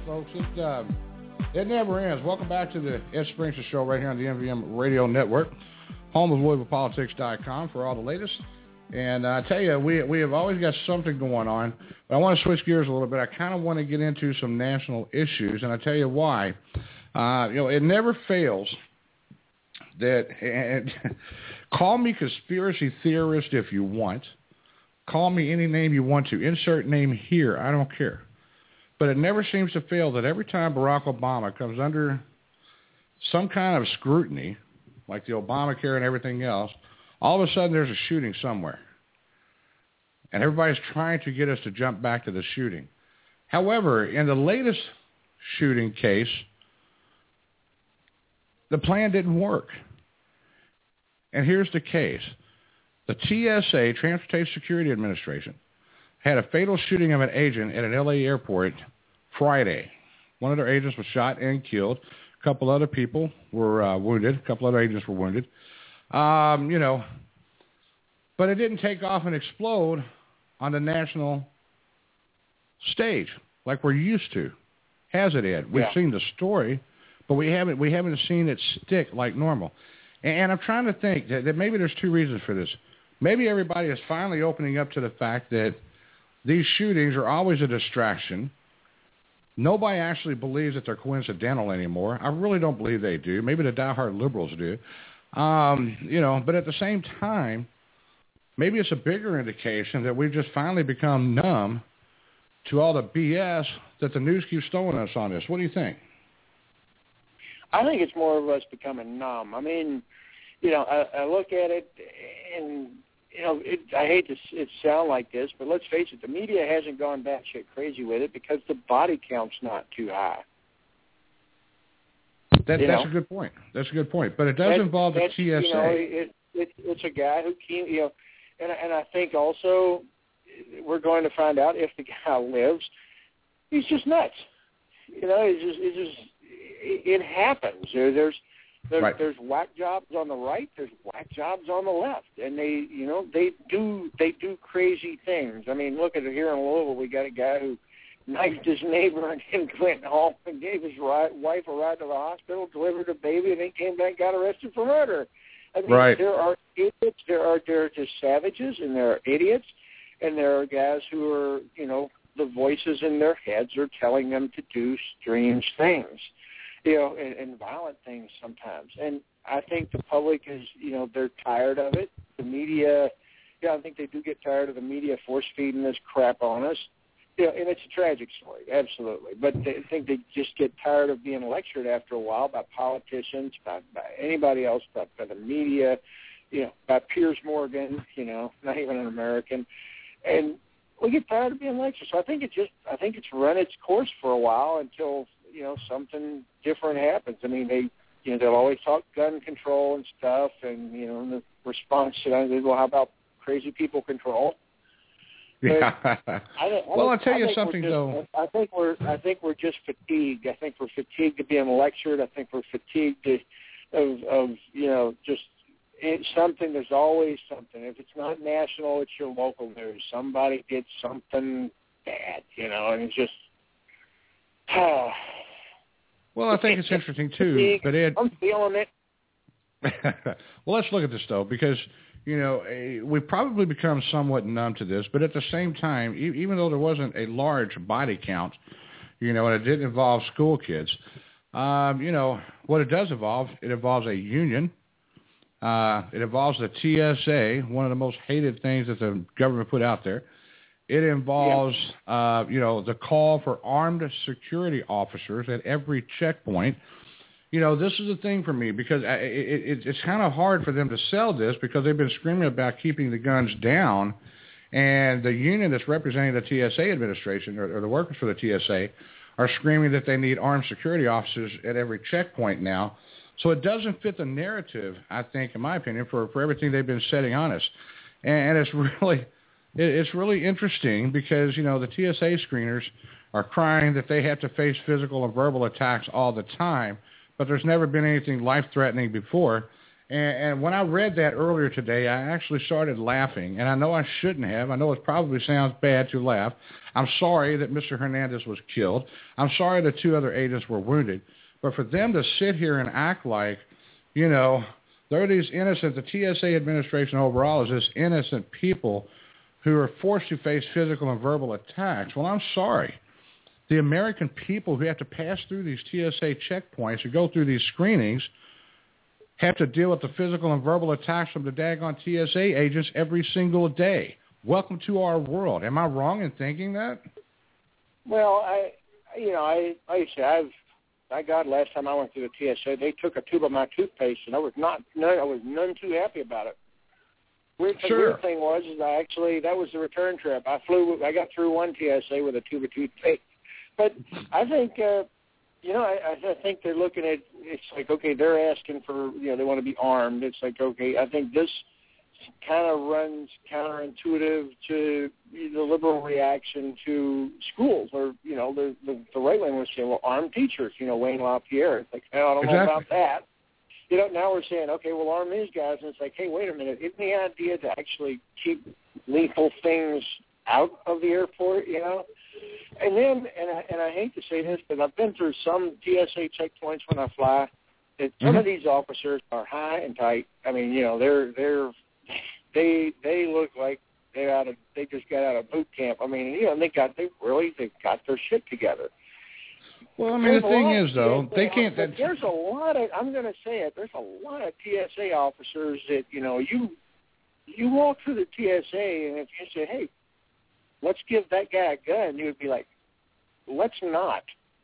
folks. It, uh, it never ends. Welcome back to the Ed Springston Show right here on the M V M Radio Network, home of Louisville Politics dot com for all the latest. And I tell you, we we have always got something going on. But I want to switch gears a little bit. I kind of want to get into some national issues, and I tell you why. Uh, you know, it never fails that, and call me conspiracy theorist if you want. Call me any name you want to. Insert name here. I don't care. But it never seems to fail that every time Barack Obama comes under some kind of scrutiny, like the Obamacare and everything else, all of a sudden there's a shooting somewhere. And everybody's trying to get us to jump back to the shooting. However, in the latest shooting case, the plan didn't work. And here's the case. The T S A, Transportation Security Administration, had a fatal shooting of an agent at an L A airport Friday. One of their agents was shot and killed. A couple other people were uh, wounded. A couple other agents were wounded. Um, you know, but it didn't take off and explode on the national stage like we're used to. Has it, Ed? We've yeah. seen the story, but we haven't we haven't seen it stick like normal. And, and I'm trying to think that, that maybe there's two reasons for this. Maybe everybody is finally opening up to the fact that these shootings are always a distraction. Nobody actually believes that they're coincidental anymore. I really don't believe they do. Maybe the diehard liberals do. Um, you know, but at the same time, maybe it's a bigger indication that we've just finally become numb to all the B S that the news keeps throwing us on this. What do you think? I think it's more of us becoming numb. I mean, you know, I, I look at it and, you know, it, I hate to it sound like this, but let's face it, the media hasn't gone batshit crazy with it because the body count's not too high. That, that's know? a good point. That's a good point. But it does that, involve the T S A. You know, it, it, it's a guy who came, you know, and, and I think also we're going to find out if the guy lives. He's just nuts. You know, it's just, it's just it, it happens. There, there's There's, right. there's whack jobs on the right. There's whack jobs on the left, and they, you know, they do they do crazy things. I mean, look at it here in Louisville. We got a guy who knifed his neighbor and then went home and gave his right, wife a ride to the hospital, delivered a baby, and then came back and got arrested for murder. I mean, right. there are idiots. There are there are just savages, and there are idiots, and there are guys who are, you know, the voices in their heads are telling them to do strange things. You know, and, and violent things sometimes. And I think the public is, you know, they're tired of it. The media, yeah, I think they do get tired of the media force-feeding this crap on us. You know, and it's a tragic story, absolutely. But they, I think they just get tired of being lectured after a while by politicians, by, by anybody else, by, by the media, you know, by Piers Morgan, you know, not even an American. And we get tired of being lectured. So I think it just, I think it's run its course for a while until, you know, something different happens. I mean, they, you know, they'll always talk gun control and stuff, and, you know, the response to that is, well, how about crazy people control? Yeah. I don't, I well, I'll tell I you something, just, though. I think we're, I think we're just fatigued. I think we're fatigued of being lectured. I think we're fatigued of, of, you know, just it's something. There's always something. If it's not national, it's your local news. Somebody did something bad, you know, and it's just. Oh, well, I think it's interesting, too. But Ed, I'm feeling it. Well, let's look at this, though, because, you know, we've probably become somewhat numb to this. But at the same time, even though there wasn't a large body count, you know, and it didn't involve school kids, um, you know, what it does involve, it involves a union. Uh, it involves the T S A, one of the most hated things that the government put out there. It involves, yeah. uh, you know, the call for armed security officers at every checkpoint. You know, this is the thing for me because it, it, it's kind of hard for them to sell this because they've been screaming about keeping the guns down, and the union that's representing the T S A administration or, or the workers for the T S A are screaming that they need armed security officers at every checkpoint now. So it doesn't fit the narrative, I think, in my opinion, for, for everything they've been setting on us. And, and it's really... It's really interesting because, you know, the T S A screeners are crying that they have to face physical and verbal attacks all the time, but there's never been anything life-threatening before. And, and when I read that earlier today, I actually started laughing. And I know I shouldn't have. I know it probably sounds bad to laugh. I'm sorry that Mister Hernandez was killed. I'm sorry that two other agents were wounded. But for them to sit here and act like, you know, they're these innocent, the T S A administration overall is this innocent people who are forced to face physical and verbal attacks. Well, I'm sorry. The American people who have to pass through these T S A checkpoints or go through these screenings have to deal with the physical and verbal attacks from the daggone T S A agents every single day. Welcome to our world. Am I wrong in thinking that? Well, I, you know, I, like I say, I've, I got last time I went through the T S A, they took a tube of my toothpaste, and I was not, none, I was none too happy about it. Weird, sure. The weird thing was, is I actually, that was the return trip. I flew, I got through one T S A with a tube of toothpaste. But I think, uh, you know, I, I think they're looking at, it's like, okay, they're asking for, you know, they want to be armed. It's like, okay, I think this kind of runs counterintuitive to the liberal reaction to schools, or, you know, the the, the right wing was saying, well, armed teachers, you know, Wayne LaPierre. It's like, oh, I don't exactly. know about that. You know, now we're saying, okay, we'll arm these guys, and it's like, hey, wait a minute, isn't the idea to actually keep lethal things out of the airport, you know? And then, and I, and I hate to say this, but I've been through some T S A checkpoints when I fly. That some mm-hmm. of these officers are high and tight. I mean, you know, they're they're they they look like they're out of they just got out of boot camp. I mean, you know, they got they really they got their shit together. Well, I mean, there's the thing is, of, though, they can't. That's, there's a lot of I'm going to say it. There's a lot of T S A officers that you know you you walk through the T S A, and if you say, hey, let's give that guy a gun, you would be like, let's not.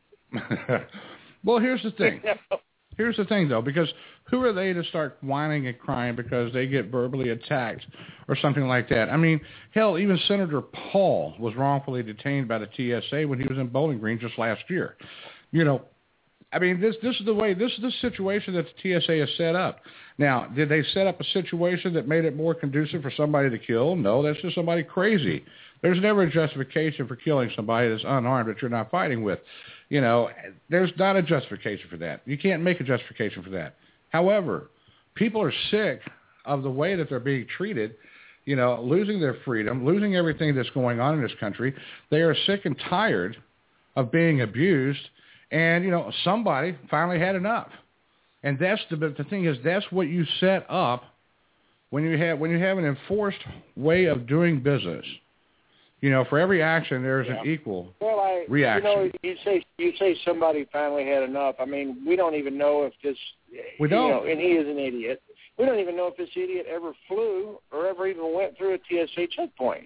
Well, here's the thing. Here's the thing, though, because who are they to start whining and crying because they get verbally attacked or something like that? I mean, hell, even Senator Paul was wrongfully detained by the T S A when he was in Bowling Green just last year. You know, I mean, this this is the way, this is the situation that the T S A has set up. Now, did they set up a situation that made it more conducive for somebody to kill? No, that's just somebody crazy. There's never a justification for killing somebody that's unarmed that you're not fighting with. You know, there's not a justification for that. You can't make a justification for that. However, people are sick of the way that they're being treated, you know, losing their freedom, losing everything that's going on in this country. They are sick and tired of being abused, and, you know, somebody finally had enough. And that's the, the thing is, that's what you set up when you have when you have an enforced way of doing business. You know, for every action, there's yeah. an equal well, I, reaction. You know, you say you say somebody finally had enough. I mean, we don't even know if this. We don't. You know, and he is an idiot. We don't even know if this idiot ever flew or ever even went through a T S A checkpoint.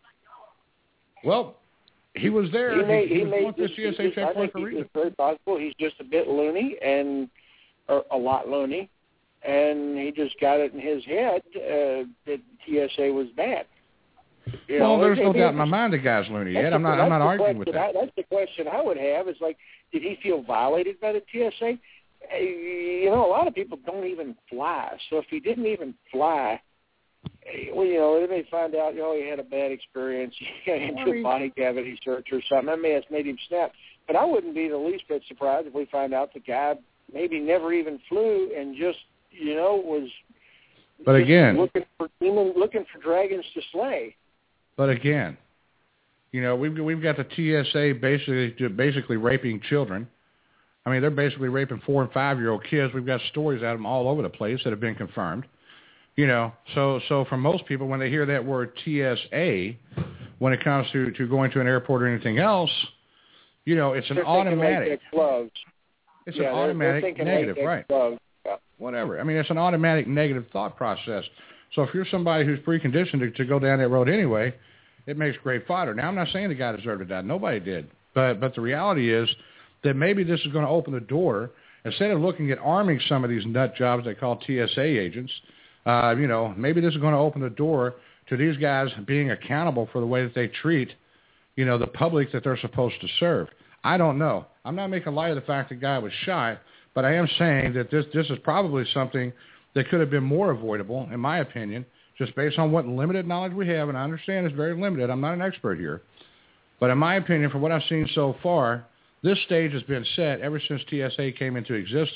Well, he was there. He, may, he, he, he was may going through just, T S A just, checkpoint for a reason. reason. It's very possible he's just a bit loony and or a lot loony, and he just got it in his head uh, that T S A was bad. You well, know, there's no it, doubt in my mind the guy's loony, Ed. I'm not. The, I'm not arguing with that. I, that's the question I would have. Is like, did he feel violated by the T S A? You know, a lot of people don't even fly. So if he didn't even fly, well, you know, they may find out, you know, he had a bad experience. He got into a body cavity search or something. That may have made him snap. But I wouldn't be the least bit surprised if we find out the guy maybe never even flew and just, you know, was. But again, looking for demon, looking for dragons to slay. But again, you know, we've we've got the T S A basically basically raping children. I mean, they're basically raping four and five year old kids. We've got stories out of them all over the place that have been confirmed. You know, so so for most people, when they hear that word T S A, when it comes to, to going to an airport or anything else, you know, it's an they're automatic. Gloves. It's yeah, an automatic negative, right? Gloves. Yeah. Whatever. I mean, it's an automatic negative thought process. So if you're somebody who's preconditioned to, to go down that road anyway, it makes great fodder. Now, I'm not saying the guy deserved to die. Nobody did. But but the reality is that maybe this is going to open the door. Instead of looking at arming some of these nut jobs they call T S A agents, uh, you know, maybe this is going to open the door to these guys being accountable for the way that they treat, you know, the public that they're supposed to serve. I don't know. I'm not making light of the fact the guy was shot, but I am saying that this this is probably something that could have been more avoidable, in my opinion, just based on what limited knowledge we have, and I understand it's very limited. I'm not an expert here. But in my opinion, from what I've seen so far, this stage has been set ever since T S A came into existence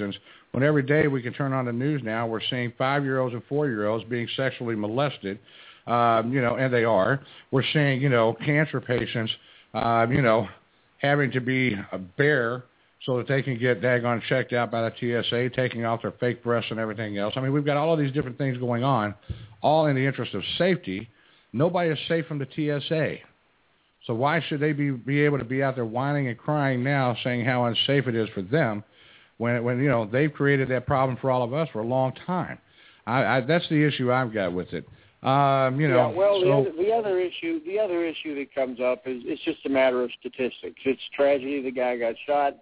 when every day we can turn on the news now, we're seeing five-year-olds and four-year-olds being sexually molested, um, you know, and they are. We're seeing, you know, cancer patients, uh, you know, having to be a bear so that they can get daggone checked out by the T S A, taking off their fake breasts and everything else. I mean, we've got all of these different things going on, all in the interest of safety. Nobody is safe from the T S A. So why should they be, be able to be out there whining and crying now, saying how unsafe it is for them, when, when you know, they've created that problem for all of us for a long time? I, I, that's the issue I've got with it. Um, you know, yeah, well, so, the, other, the other issue, the other issue that comes up is it's just a matter of statistics. It's tragedy. The guy got shot.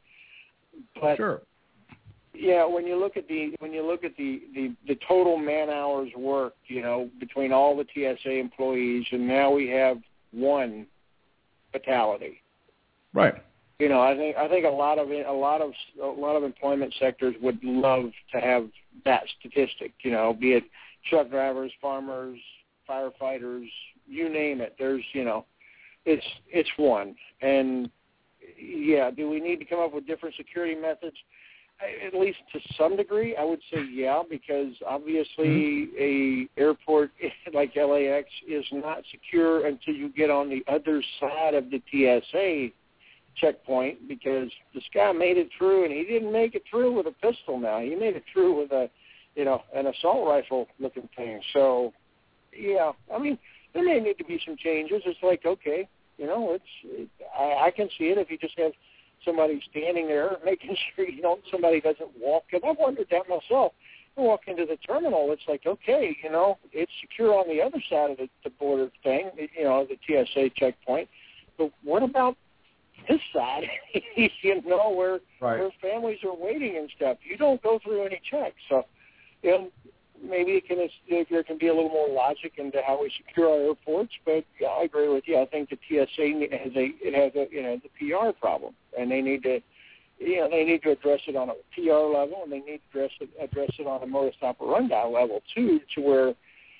But sure. Yeah, when you look at the when you look at the, the, the total man hours worked, you know, between all the T S A employees, and now we have one fatality. Right. You know, I think I think a lot of a lot of a lot of employment sectors would love to have that statistic. You know, be it truck drivers, farmers, firefighters, you name it. There's, you know, it's it's one. And yeah, do we need to come up with different security methods? At least to some degree, I would say yeah, because obviously mm-hmm. a airport like L A X is not secure until you get on the other side of the T S A checkpoint, because this guy made it through, and he didn't make it through with a pistol now. He made it through with a, you know, an assault rifle looking thing. So, yeah, I mean, there may need to be some changes. It's like, okay, you know, it's it, I, I can see it if you just have somebody standing there making sure, you know, somebody doesn't walk. Because I've wondered that myself. I walk into the terminal, it's like, okay, you know, it's secure on the other side of the, the border thing, you know, the T S A checkpoint. But what about this side, you know, where, right. where families are waiting and stuff? You don't go through any checks. So, you know, maybe it can, there can be a little more logic into how we secure our airports. But yeah, I agree with you. I think the T S A has a it has a you know the P R problem, and they need to you know they need to address it on a P R level, and they need to address it address it on a modus operandi level too, to where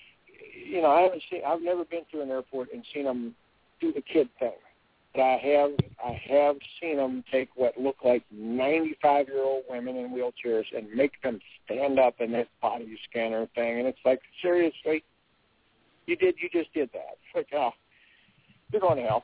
you know I haven't seen I've never been to an airport and seen them do the kid thing. But I have I have seen them take what look like ninety-five-year-old women in wheelchairs and make them stand up in that body scanner thing, and it's like, seriously, you did you just did that? It's like, oh, you're going to hell.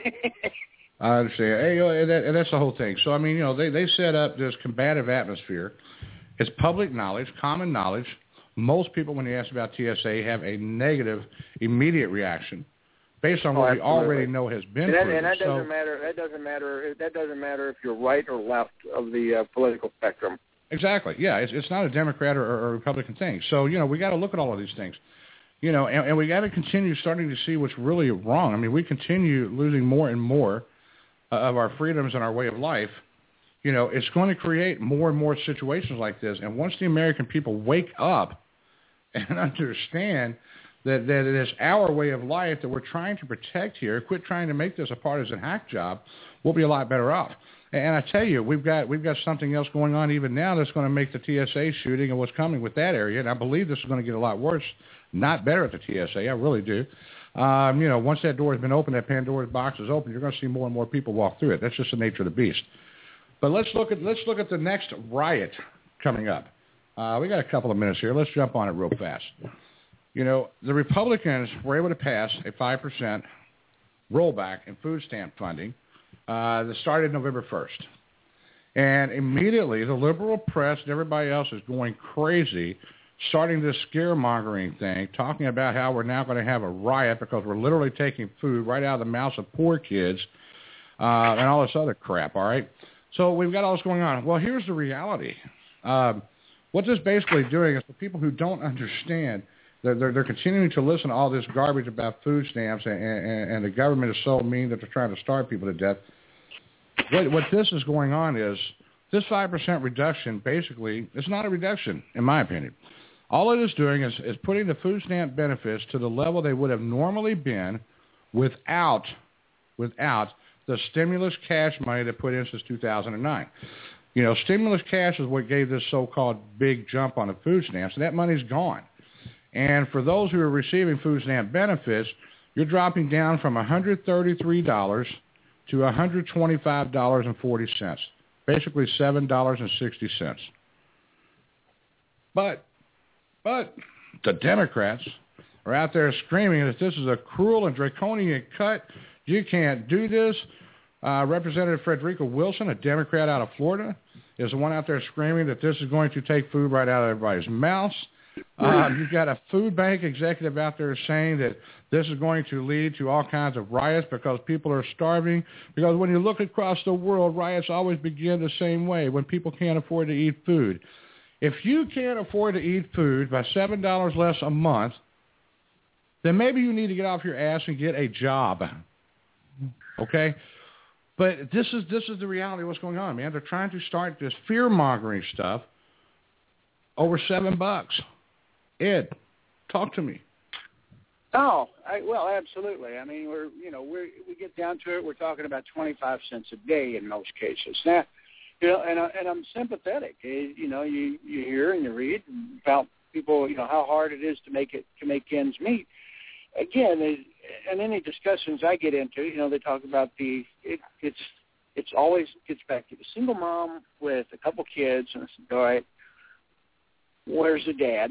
I understand. Hey, you know, and, that, and that's the whole thing. So I mean, you know, they they set up this combative atmosphere. It's public knowledge, common knowledge. Most people, when they ask about T S A, have a negative immediate reaction, based on what oh, we already know has been and that, proven. And that doesn't so, matter. That doesn't matter. That doesn't matter if you're right or left of the uh, political spectrum. Exactly. Yeah, it's it's not a Democrat or, or a Republican thing. So you know we got to look at all of these things, you know, and, and we got to continue starting to see what's really wrong. I mean, we continue losing more and more uh, of our freedoms and our way of life. You know, it's going to create more and more situations like this. And once the American people wake up and understand that, that it is our way of life that we're trying to protect here, quit trying to make this a partisan hack job, we'll be a lot better off. And I tell you, we've got we've got something else going on even now that's going to make the T S A shooting and what's coming with that area. And I believe this is going to get a lot worse, not better at the T S A. I really do. Um, you know, once that door has been opened, that Pandora's box is open, you're going to see more and more people walk through it. That's just the nature of the beast. But let's look at let's look at the next riot coming up. Uh, we got a couple of minutes here. Let's jump on it real fast. You know, the Republicans were able to pass a five percent rollback in food stamp funding uh, that started November first. And immediately the liberal press and everybody else is going crazy, starting this scaremongering thing, talking about how we're now going to have a riot because we're literally taking food right out of the mouths of poor kids uh, and all this other crap, all right? So we've got all this going on. Well, here's the reality. Um, what this is basically doing is for people who don't understand, they're, they're, they're continuing to listen to all this garbage about food stamps, and, and, and the government is so mean that they're trying to starve people to death. What, what this is going on is this five percent reduction basically is not a reduction, in my opinion. All it is doing is, is putting the food stamp benefits to the level they would have normally been without without the stimulus cash money they put in since two thousand nine. You know, stimulus cash is what gave this so-called big jump on the food stamps, and that money's gone. And for those who are receiving food stamp benefits, you're dropping down from one hundred thirty-three dollars to one hundred twenty-five dollars and forty cents, basically seven dollars and sixty cents. But, but the Democrats are out there screaming that this is a cruel and draconian cut. You can't do this. Uh, Representative Frederica Wilson, a Democrat out of Florida, is the one out there screaming that this is going to take food right out of everybody's mouths. Uh, you've got a food bank executive out there saying that this is going to lead to all kinds of riots because people are starving. Because when you look across the world, riots always begin the same way, when people can't afford to eat food. If you can't afford to eat food by seven dollars less a month, then maybe you need to get off your ass and get a job. Okay? But this is this is the reality of what's going on, man. They're trying to start this fear-mongering stuff over seven bucks. Ed, talk to me. Oh, I, well, absolutely. I mean, we're you know we we get down to it. We're talking about twenty-five cents a day in most cases. Now, you know, and I, and I'm sympathetic. You know, you you hear and you read about people. You know how hard it is to make it to make ends meet. Again, in any discussions I get into, you know, they talk about the it, it's it's always gets back to the single mom with a couple kids, and I said, all right, where's the dad?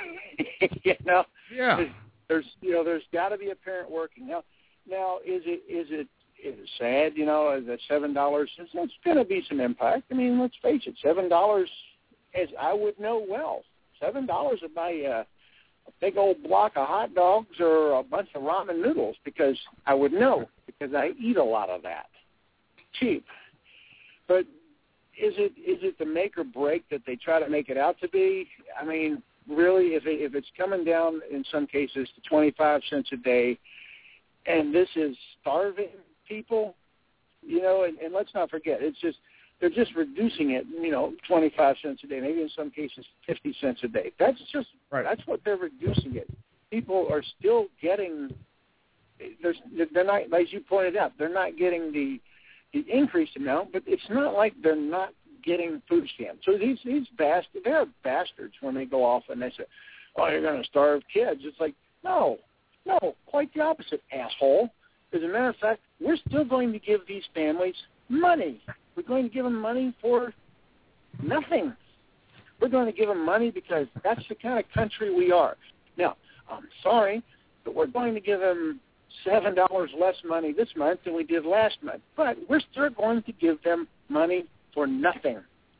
you know, yeah. There's, there's you know there's got to be a parent working now. Now, is it is it is it sad? You know, that seven dollars. There's going to be some impact. I mean, let's face it, seven dollars, as I would know well, seven dollars would buy a, a big old block of hot dogs or a bunch of ramen noodles, because I would know, because I eat a lot of that. Cheap, but. Is it is it the make or break that they try to make it out to be? I mean, really, if it, if it's coming down in some cases to twenty-five cents a day, and this is starving people, you know, and, and let's not forget, it's just they're just reducing it, you know, twenty-five cents a day, maybe in some cases fifty cents a day. That's just right. That's what they're reducing it. People are still getting. There's, they're not, as you pointed out, they're not getting the. the increased amount, but it's not like they're not getting food stamps. So these these bastards, they're bastards when they go off and they say, oh, you're going to starve kids. It's like, no, no, quite the opposite, asshole. As a matter of fact, we're still going to give these families money. We're going to give them money for nothing. We're going to give them money because that's the kind of country we are. Now, I'm sorry, but we're going to give them seven dollars less money this month than we did last month. But we're still going to give them money for nothing.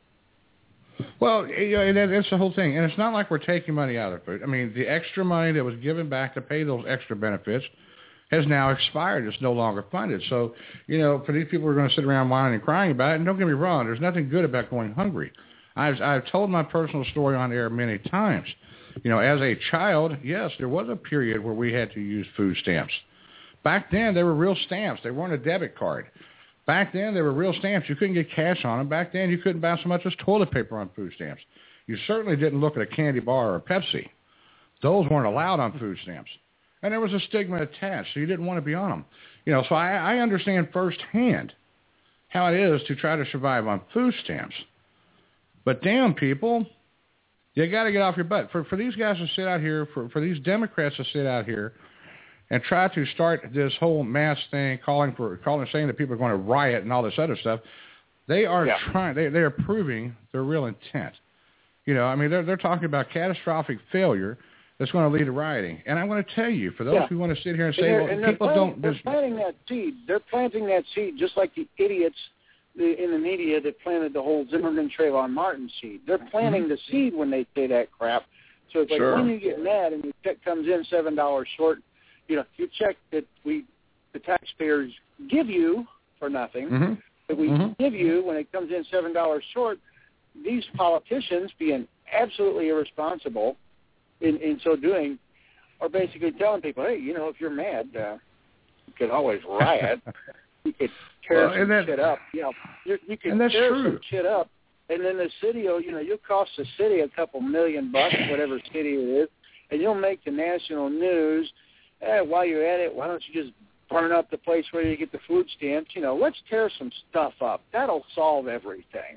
Well, you know, and that's the whole thing. And it's not like we're taking money out of food. I mean, the extra money that was given back to pay those extra benefits has now expired. It's no longer funded. So, you know, for these people who are going to sit around whining and crying about it, and don't get me wrong, there's nothing good about going hungry. I've, I've told my personal story on air many times. You know, as a child, yes, there was a period where we had to use food stamps. Back then, they were real stamps. They weren't a debit card. Back then, they were real stamps. You couldn't get cash on them. Back then, you couldn't buy so much as toilet paper on food stamps. You certainly didn't look at a candy bar or a Pepsi. Those weren't allowed on food stamps. And there was a stigma attached, so you didn't want to be on them. You know, so I, I understand firsthand how it is to try to survive on food stamps. But damn, people, you got to get off your butt. For for these guys to sit out here, for, for these Democrats to sit out here and try to start this whole mass thing, calling for calling, saying that people are going to riot and all this other stuff, they are yeah. trying. They they are proving their real intent. You know, I mean, they're they're talking about catastrophic failure that's going to lead to rioting. And I'm going to tell you, for those yeah. who want to sit here and say, and well, people planting, don't. They're planting that seed. They're planting that seed just like the idiots in the media that planted the whole Zimmerman Trayvon Martin seed. They're planting mm-hmm. the seed when they say that crap. So it's like sure. when you get mad and your check comes in seven dollars short. You know, your check that we, the taxpayers, give you for nothing, mm-hmm. that we mm-hmm. give you when it comes in seven dollars short, these politicians, being absolutely irresponsible in, in so doing, are basically telling people, hey, you know, if you're mad, uh, you could always riot. You could tear well, some that, shit up. You know, you, you can tear true. some shit up, and then the city, will, you know, you'll cost the city a couple million bucks, whatever city it is, and you'll make the national news. Eh, while you're at it, why don't you just burn up the place where you get the food stamps? You know, let's tear some stuff up. That'll solve everything.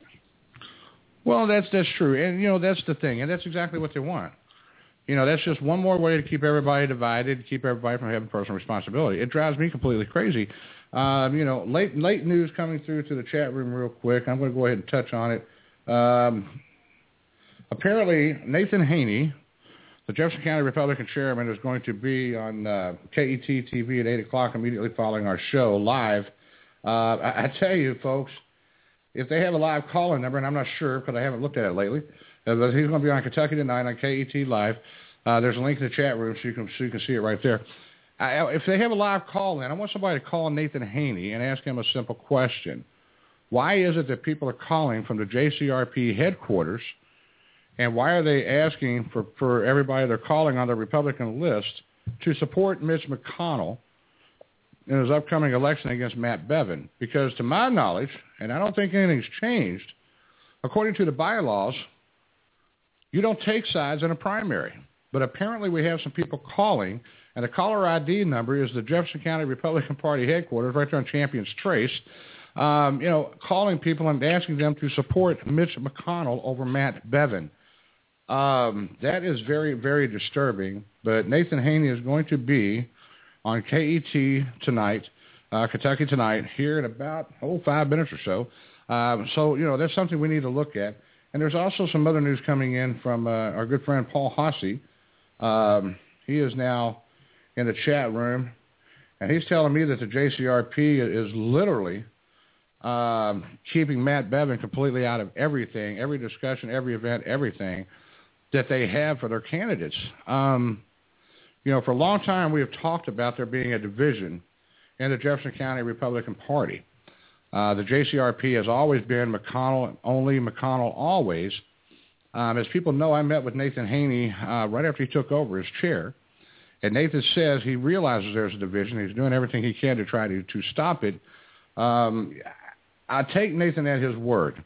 Well, that's that's true, and you know that's the thing, and that's exactly what they want. You know, that's just one more way to keep everybody divided, keep everybody from having personal responsibility. It drives me completely crazy. Um, you know, late late news coming through to the chat room real quick. I'm going to go ahead and touch on it. Um, apparently Nathan Haney, the Jefferson County Republican chairman, is going to be on uh, K E T T V at eight o'clock immediately following our show live. Uh, I, I tell you, folks, if they have a live call-in number, and I'm not sure because I haven't looked at it lately, uh, but he's going to be on Kentucky Tonight on K E T Live. Uh, there's a link in the chat room so you can, so you can see it right there. I, if they have a live call-in, I want somebody to call Nathan Haney and ask him a simple question. Why is it that people are calling from the J C R P headquarters, and why are they asking for, for everybody they're calling on the Republican list to support Mitch McConnell in his upcoming election against Matt Bevin? Because to my knowledge, and I don't think anything's changed, according to the bylaws, you don't take sides in a primary. But apparently we have some people calling, and the caller I D number is the Jefferson County Republican Party headquarters right there on Champions Trace, um, you know, calling people and asking them to support Mitch McConnell over Matt Bevin. Um, that is very, very disturbing. But Nathan Haney is going to be on K E T tonight, uh, Kentucky Tonight, here in about, oh, five minutes or so. Um, so, you know, that's something we need to look at. And there's also some other news coming in from uh, our good friend Paul Hossey. Um, he is now in the chat room, and he's telling me that the J C R P is literally um, keeping Matt Bevin completely out of everything, every discussion, every event, everything that they have for their candidates. Um, you know, for a long time we have talked about there being a division in the Jefferson County Republican Party. Uh, the J C R P has always been McConnell only, McConnell always. Um, as people know, I met with Nathan Haney uh, right after he took over as chair. And Nathan says he realizes there's a division. He's doing everything he can to try to, to stop it. Um, I take Nathan at his word.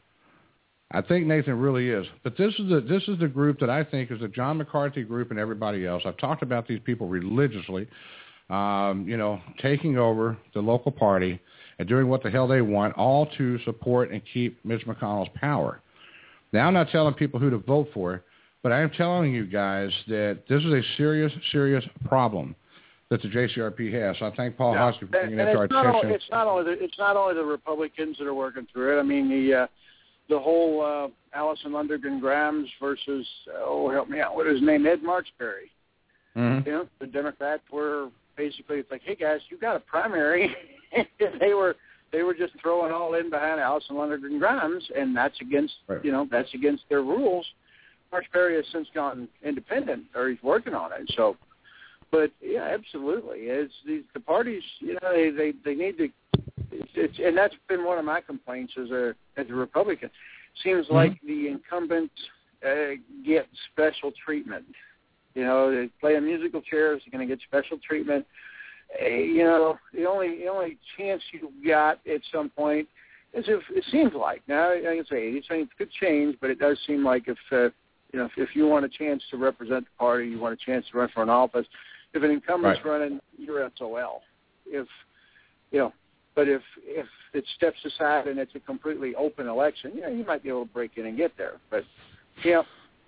I think Nathan really is. But this is the this is the group that I think is the John McCarthy group and everybody else. I've talked about these people religiously, um, you know, taking over the local party and doing what the hell they want, all to support and keep Mitch McConnell's power. Now, I'm not telling people who to vote for, but I am telling you guys that this is a serious, serious problem that the J C R P has. So I thank Paul yeah. Hossey for bringing that and to our it's not attention. Only, it's not only the, it's not only the Republicans that are working through it. I mean, the uh, the whole uh, Allison Lundergan Grimes versus oh help me out, what is his name, Ed Marksberry. Mm-hmm. You know, the Democrats were basically it's like, hey guys, you got a primary. they were they were just throwing all in behind Allison Lundergan Grimes, and that's against right. you know that's against their rules. Marksberry has since gone independent, or he's working on it. So. But yeah, absolutely. It's these the parties. You know, they they, they need to. It's, it's, and that's been one of my complaints as a as a Republican. Seems mm-hmm. like the incumbents uh, get special treatment. You know, they play a musical chairs. They're going to get special treatment. Uh, you know, the only the only chance you got at some point is if it seems like now. I can say it could change, but it does seem like if uh, you know if, if you want a chance to represent the party, you want a chance to run for an office. If an incumbent's right. running, you're S O L. If you know, but if if it steps aside and it's a completely open election, yeah, you might be able to break in and get there. But yeah.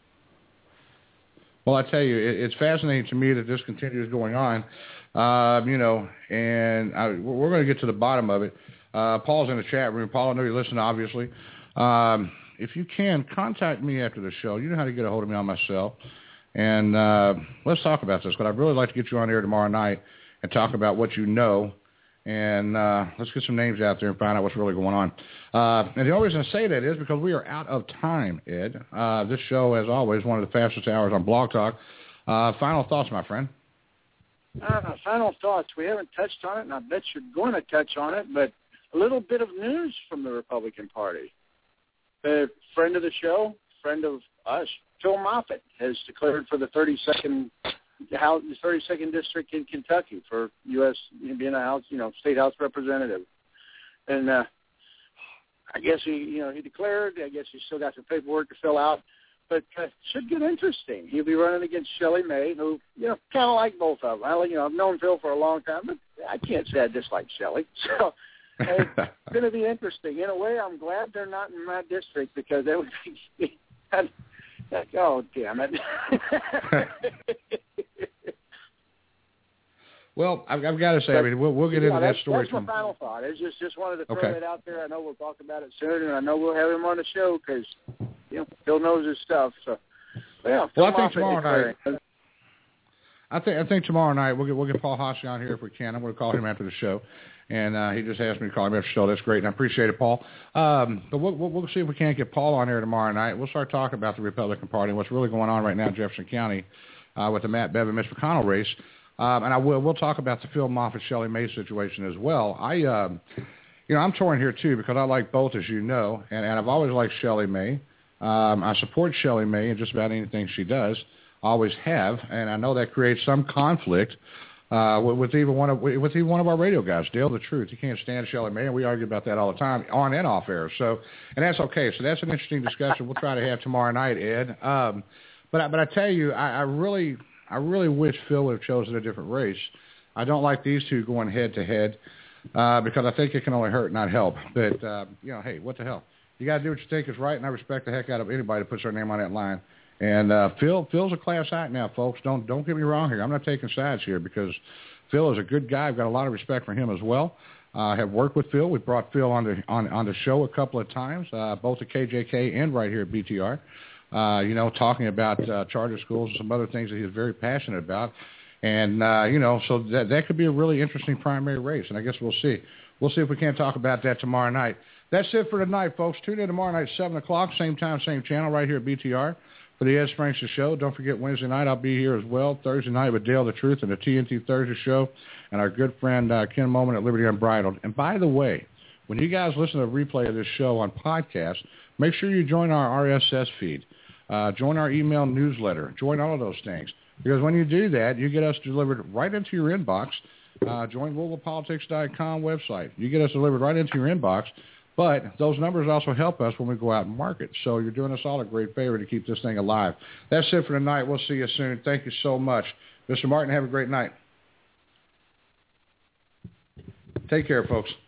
Well, I tell you, it, it's fascinating to me that this continues going on. Um, you know, and I, we're going to get to the bottom of it. Uh, Paul's in the chat room. Paul, I know you listen, obviously. Um, if you can, contact me after the show. You know how to get a hold of me on my cell. And uh, let's talk about this. But I'd really like to get you on air tomorrow night and talk about what you know. And uh, let's get some names out there and find out what's really going on. Uh, and the only reason I say that is because we are out of time, Ed. Uh, this show, as always, one of the fastest hours on Blog Talk. Uh, final thoughts, my friend? Uh, final thoughts. We haven't touched on it, and I bet you're going to touch on it, but a little bit of news from the Republican Party. A friend of the show, friend of us, Phil Moffitt has declared for the thirty-second House, the thirty-second district in Kentucky for U S being a House, you know, state House representative, and uh, I guess he, you know, he declared. I guess he still got some paperwork to fill out, but uh, should get interesting. He'll be running against Shelley May, who, you know, kind of like both of them. I, you know, I've known Phil for a long time, but I can't say I dislike Shelley. So it's going to be interesting. In a way, I'm glad they're not in my district because that would be. Like, oh, damn it. Well, I've, I've got to say, but, I mean, we'll, we'll get yeah, into that story. That's my final thought. It's just, just wanted to throw okay. that out there. I know we'll talk about it soon, and I know we'll have him on the show because Yeah, Phil knows his stuff. So, yeah. Well, I think tomorrow night. I think I think tomorrow night we'll get we'll get Paul Hasse on here if we can. I'm going to call him after the show, and uh, he just asked me to call him after the show. That's great, and I appreciate it, Paul. Um, but we'll, we'll we'll see if we can't get Paul on here tomorrow night. We'll start talking about the Republican Party and what's really going on right now in Jefferson County uh, with the Matt Bevin, Mitch McConnell race, um, and I will we'll talk about the Phil Moffitt, Shelley May situation as well. I um, you know I'm torn here too because I like both, as you know, and, and I've always liked Shelley May. Um, I support Shelley May in just about anything she does. Always have, and I know that creates some conflict uh, with, with even one of with even one of our radio guys, Dale the Truth. He can't stand Shelley May, and we argue about that all the time, on and off air. So, and that's okay. So that's an interesting discussion we'll try to have tomorrow night, Ed. Um, but I, but I tell you, I, I really I really wish Phil would have chosen a different race. I don't like these two going head to head uh, because I think it can only hurt, not help. But uh, you know, hey, what the hell? You got to do what you think is right, and I respect the heck out of anybody that puts their name on that line. And uh, Phil, Phil's a class act now, folks. Don't don't get me wrong here. I'm not taking sides here because Phil is a good guy. I've got a lot of respect for him as well. Uh, I have worked with Phil. We brought Phil on the on, on the show a couple of times, uh, both at K J K and right here at B T R. Uh, you know, talking about uh, charter schools and some other things that he's very passionate about. And uh, you know, so that that could be a really interesting primary race. And I guess we'll see. We'll see if we can't talk about that tomorrow night. That's it for tonight, folks. Tune in tomorrow night, seven o'clock, same time, same channel, right here at B T R. For the Ed Sprankster Show. Don't forget Wednesday night I'll be here as well. Thursday night with Dale the Truth and the T N T Thursday Show and our good friend uh, Ken Moment at Liberty Unbridled. And by the way, when you guys listen to the replay of this show on podcast, make sure you join our R S S feed. Uh, join our email newsletter. Join all of those things. Because when you do that, you get us delivered right into your inbox. Uh, join Louisville Politics dot com website. You get us delivered right into your inbox. But those numbers also help us when we go out and market. So you're doing us all a great favor to keep this thing alive. That's it for tonight. We'll see you soon. Thank you so much. Mister Martin, have a great night. Take care, folks.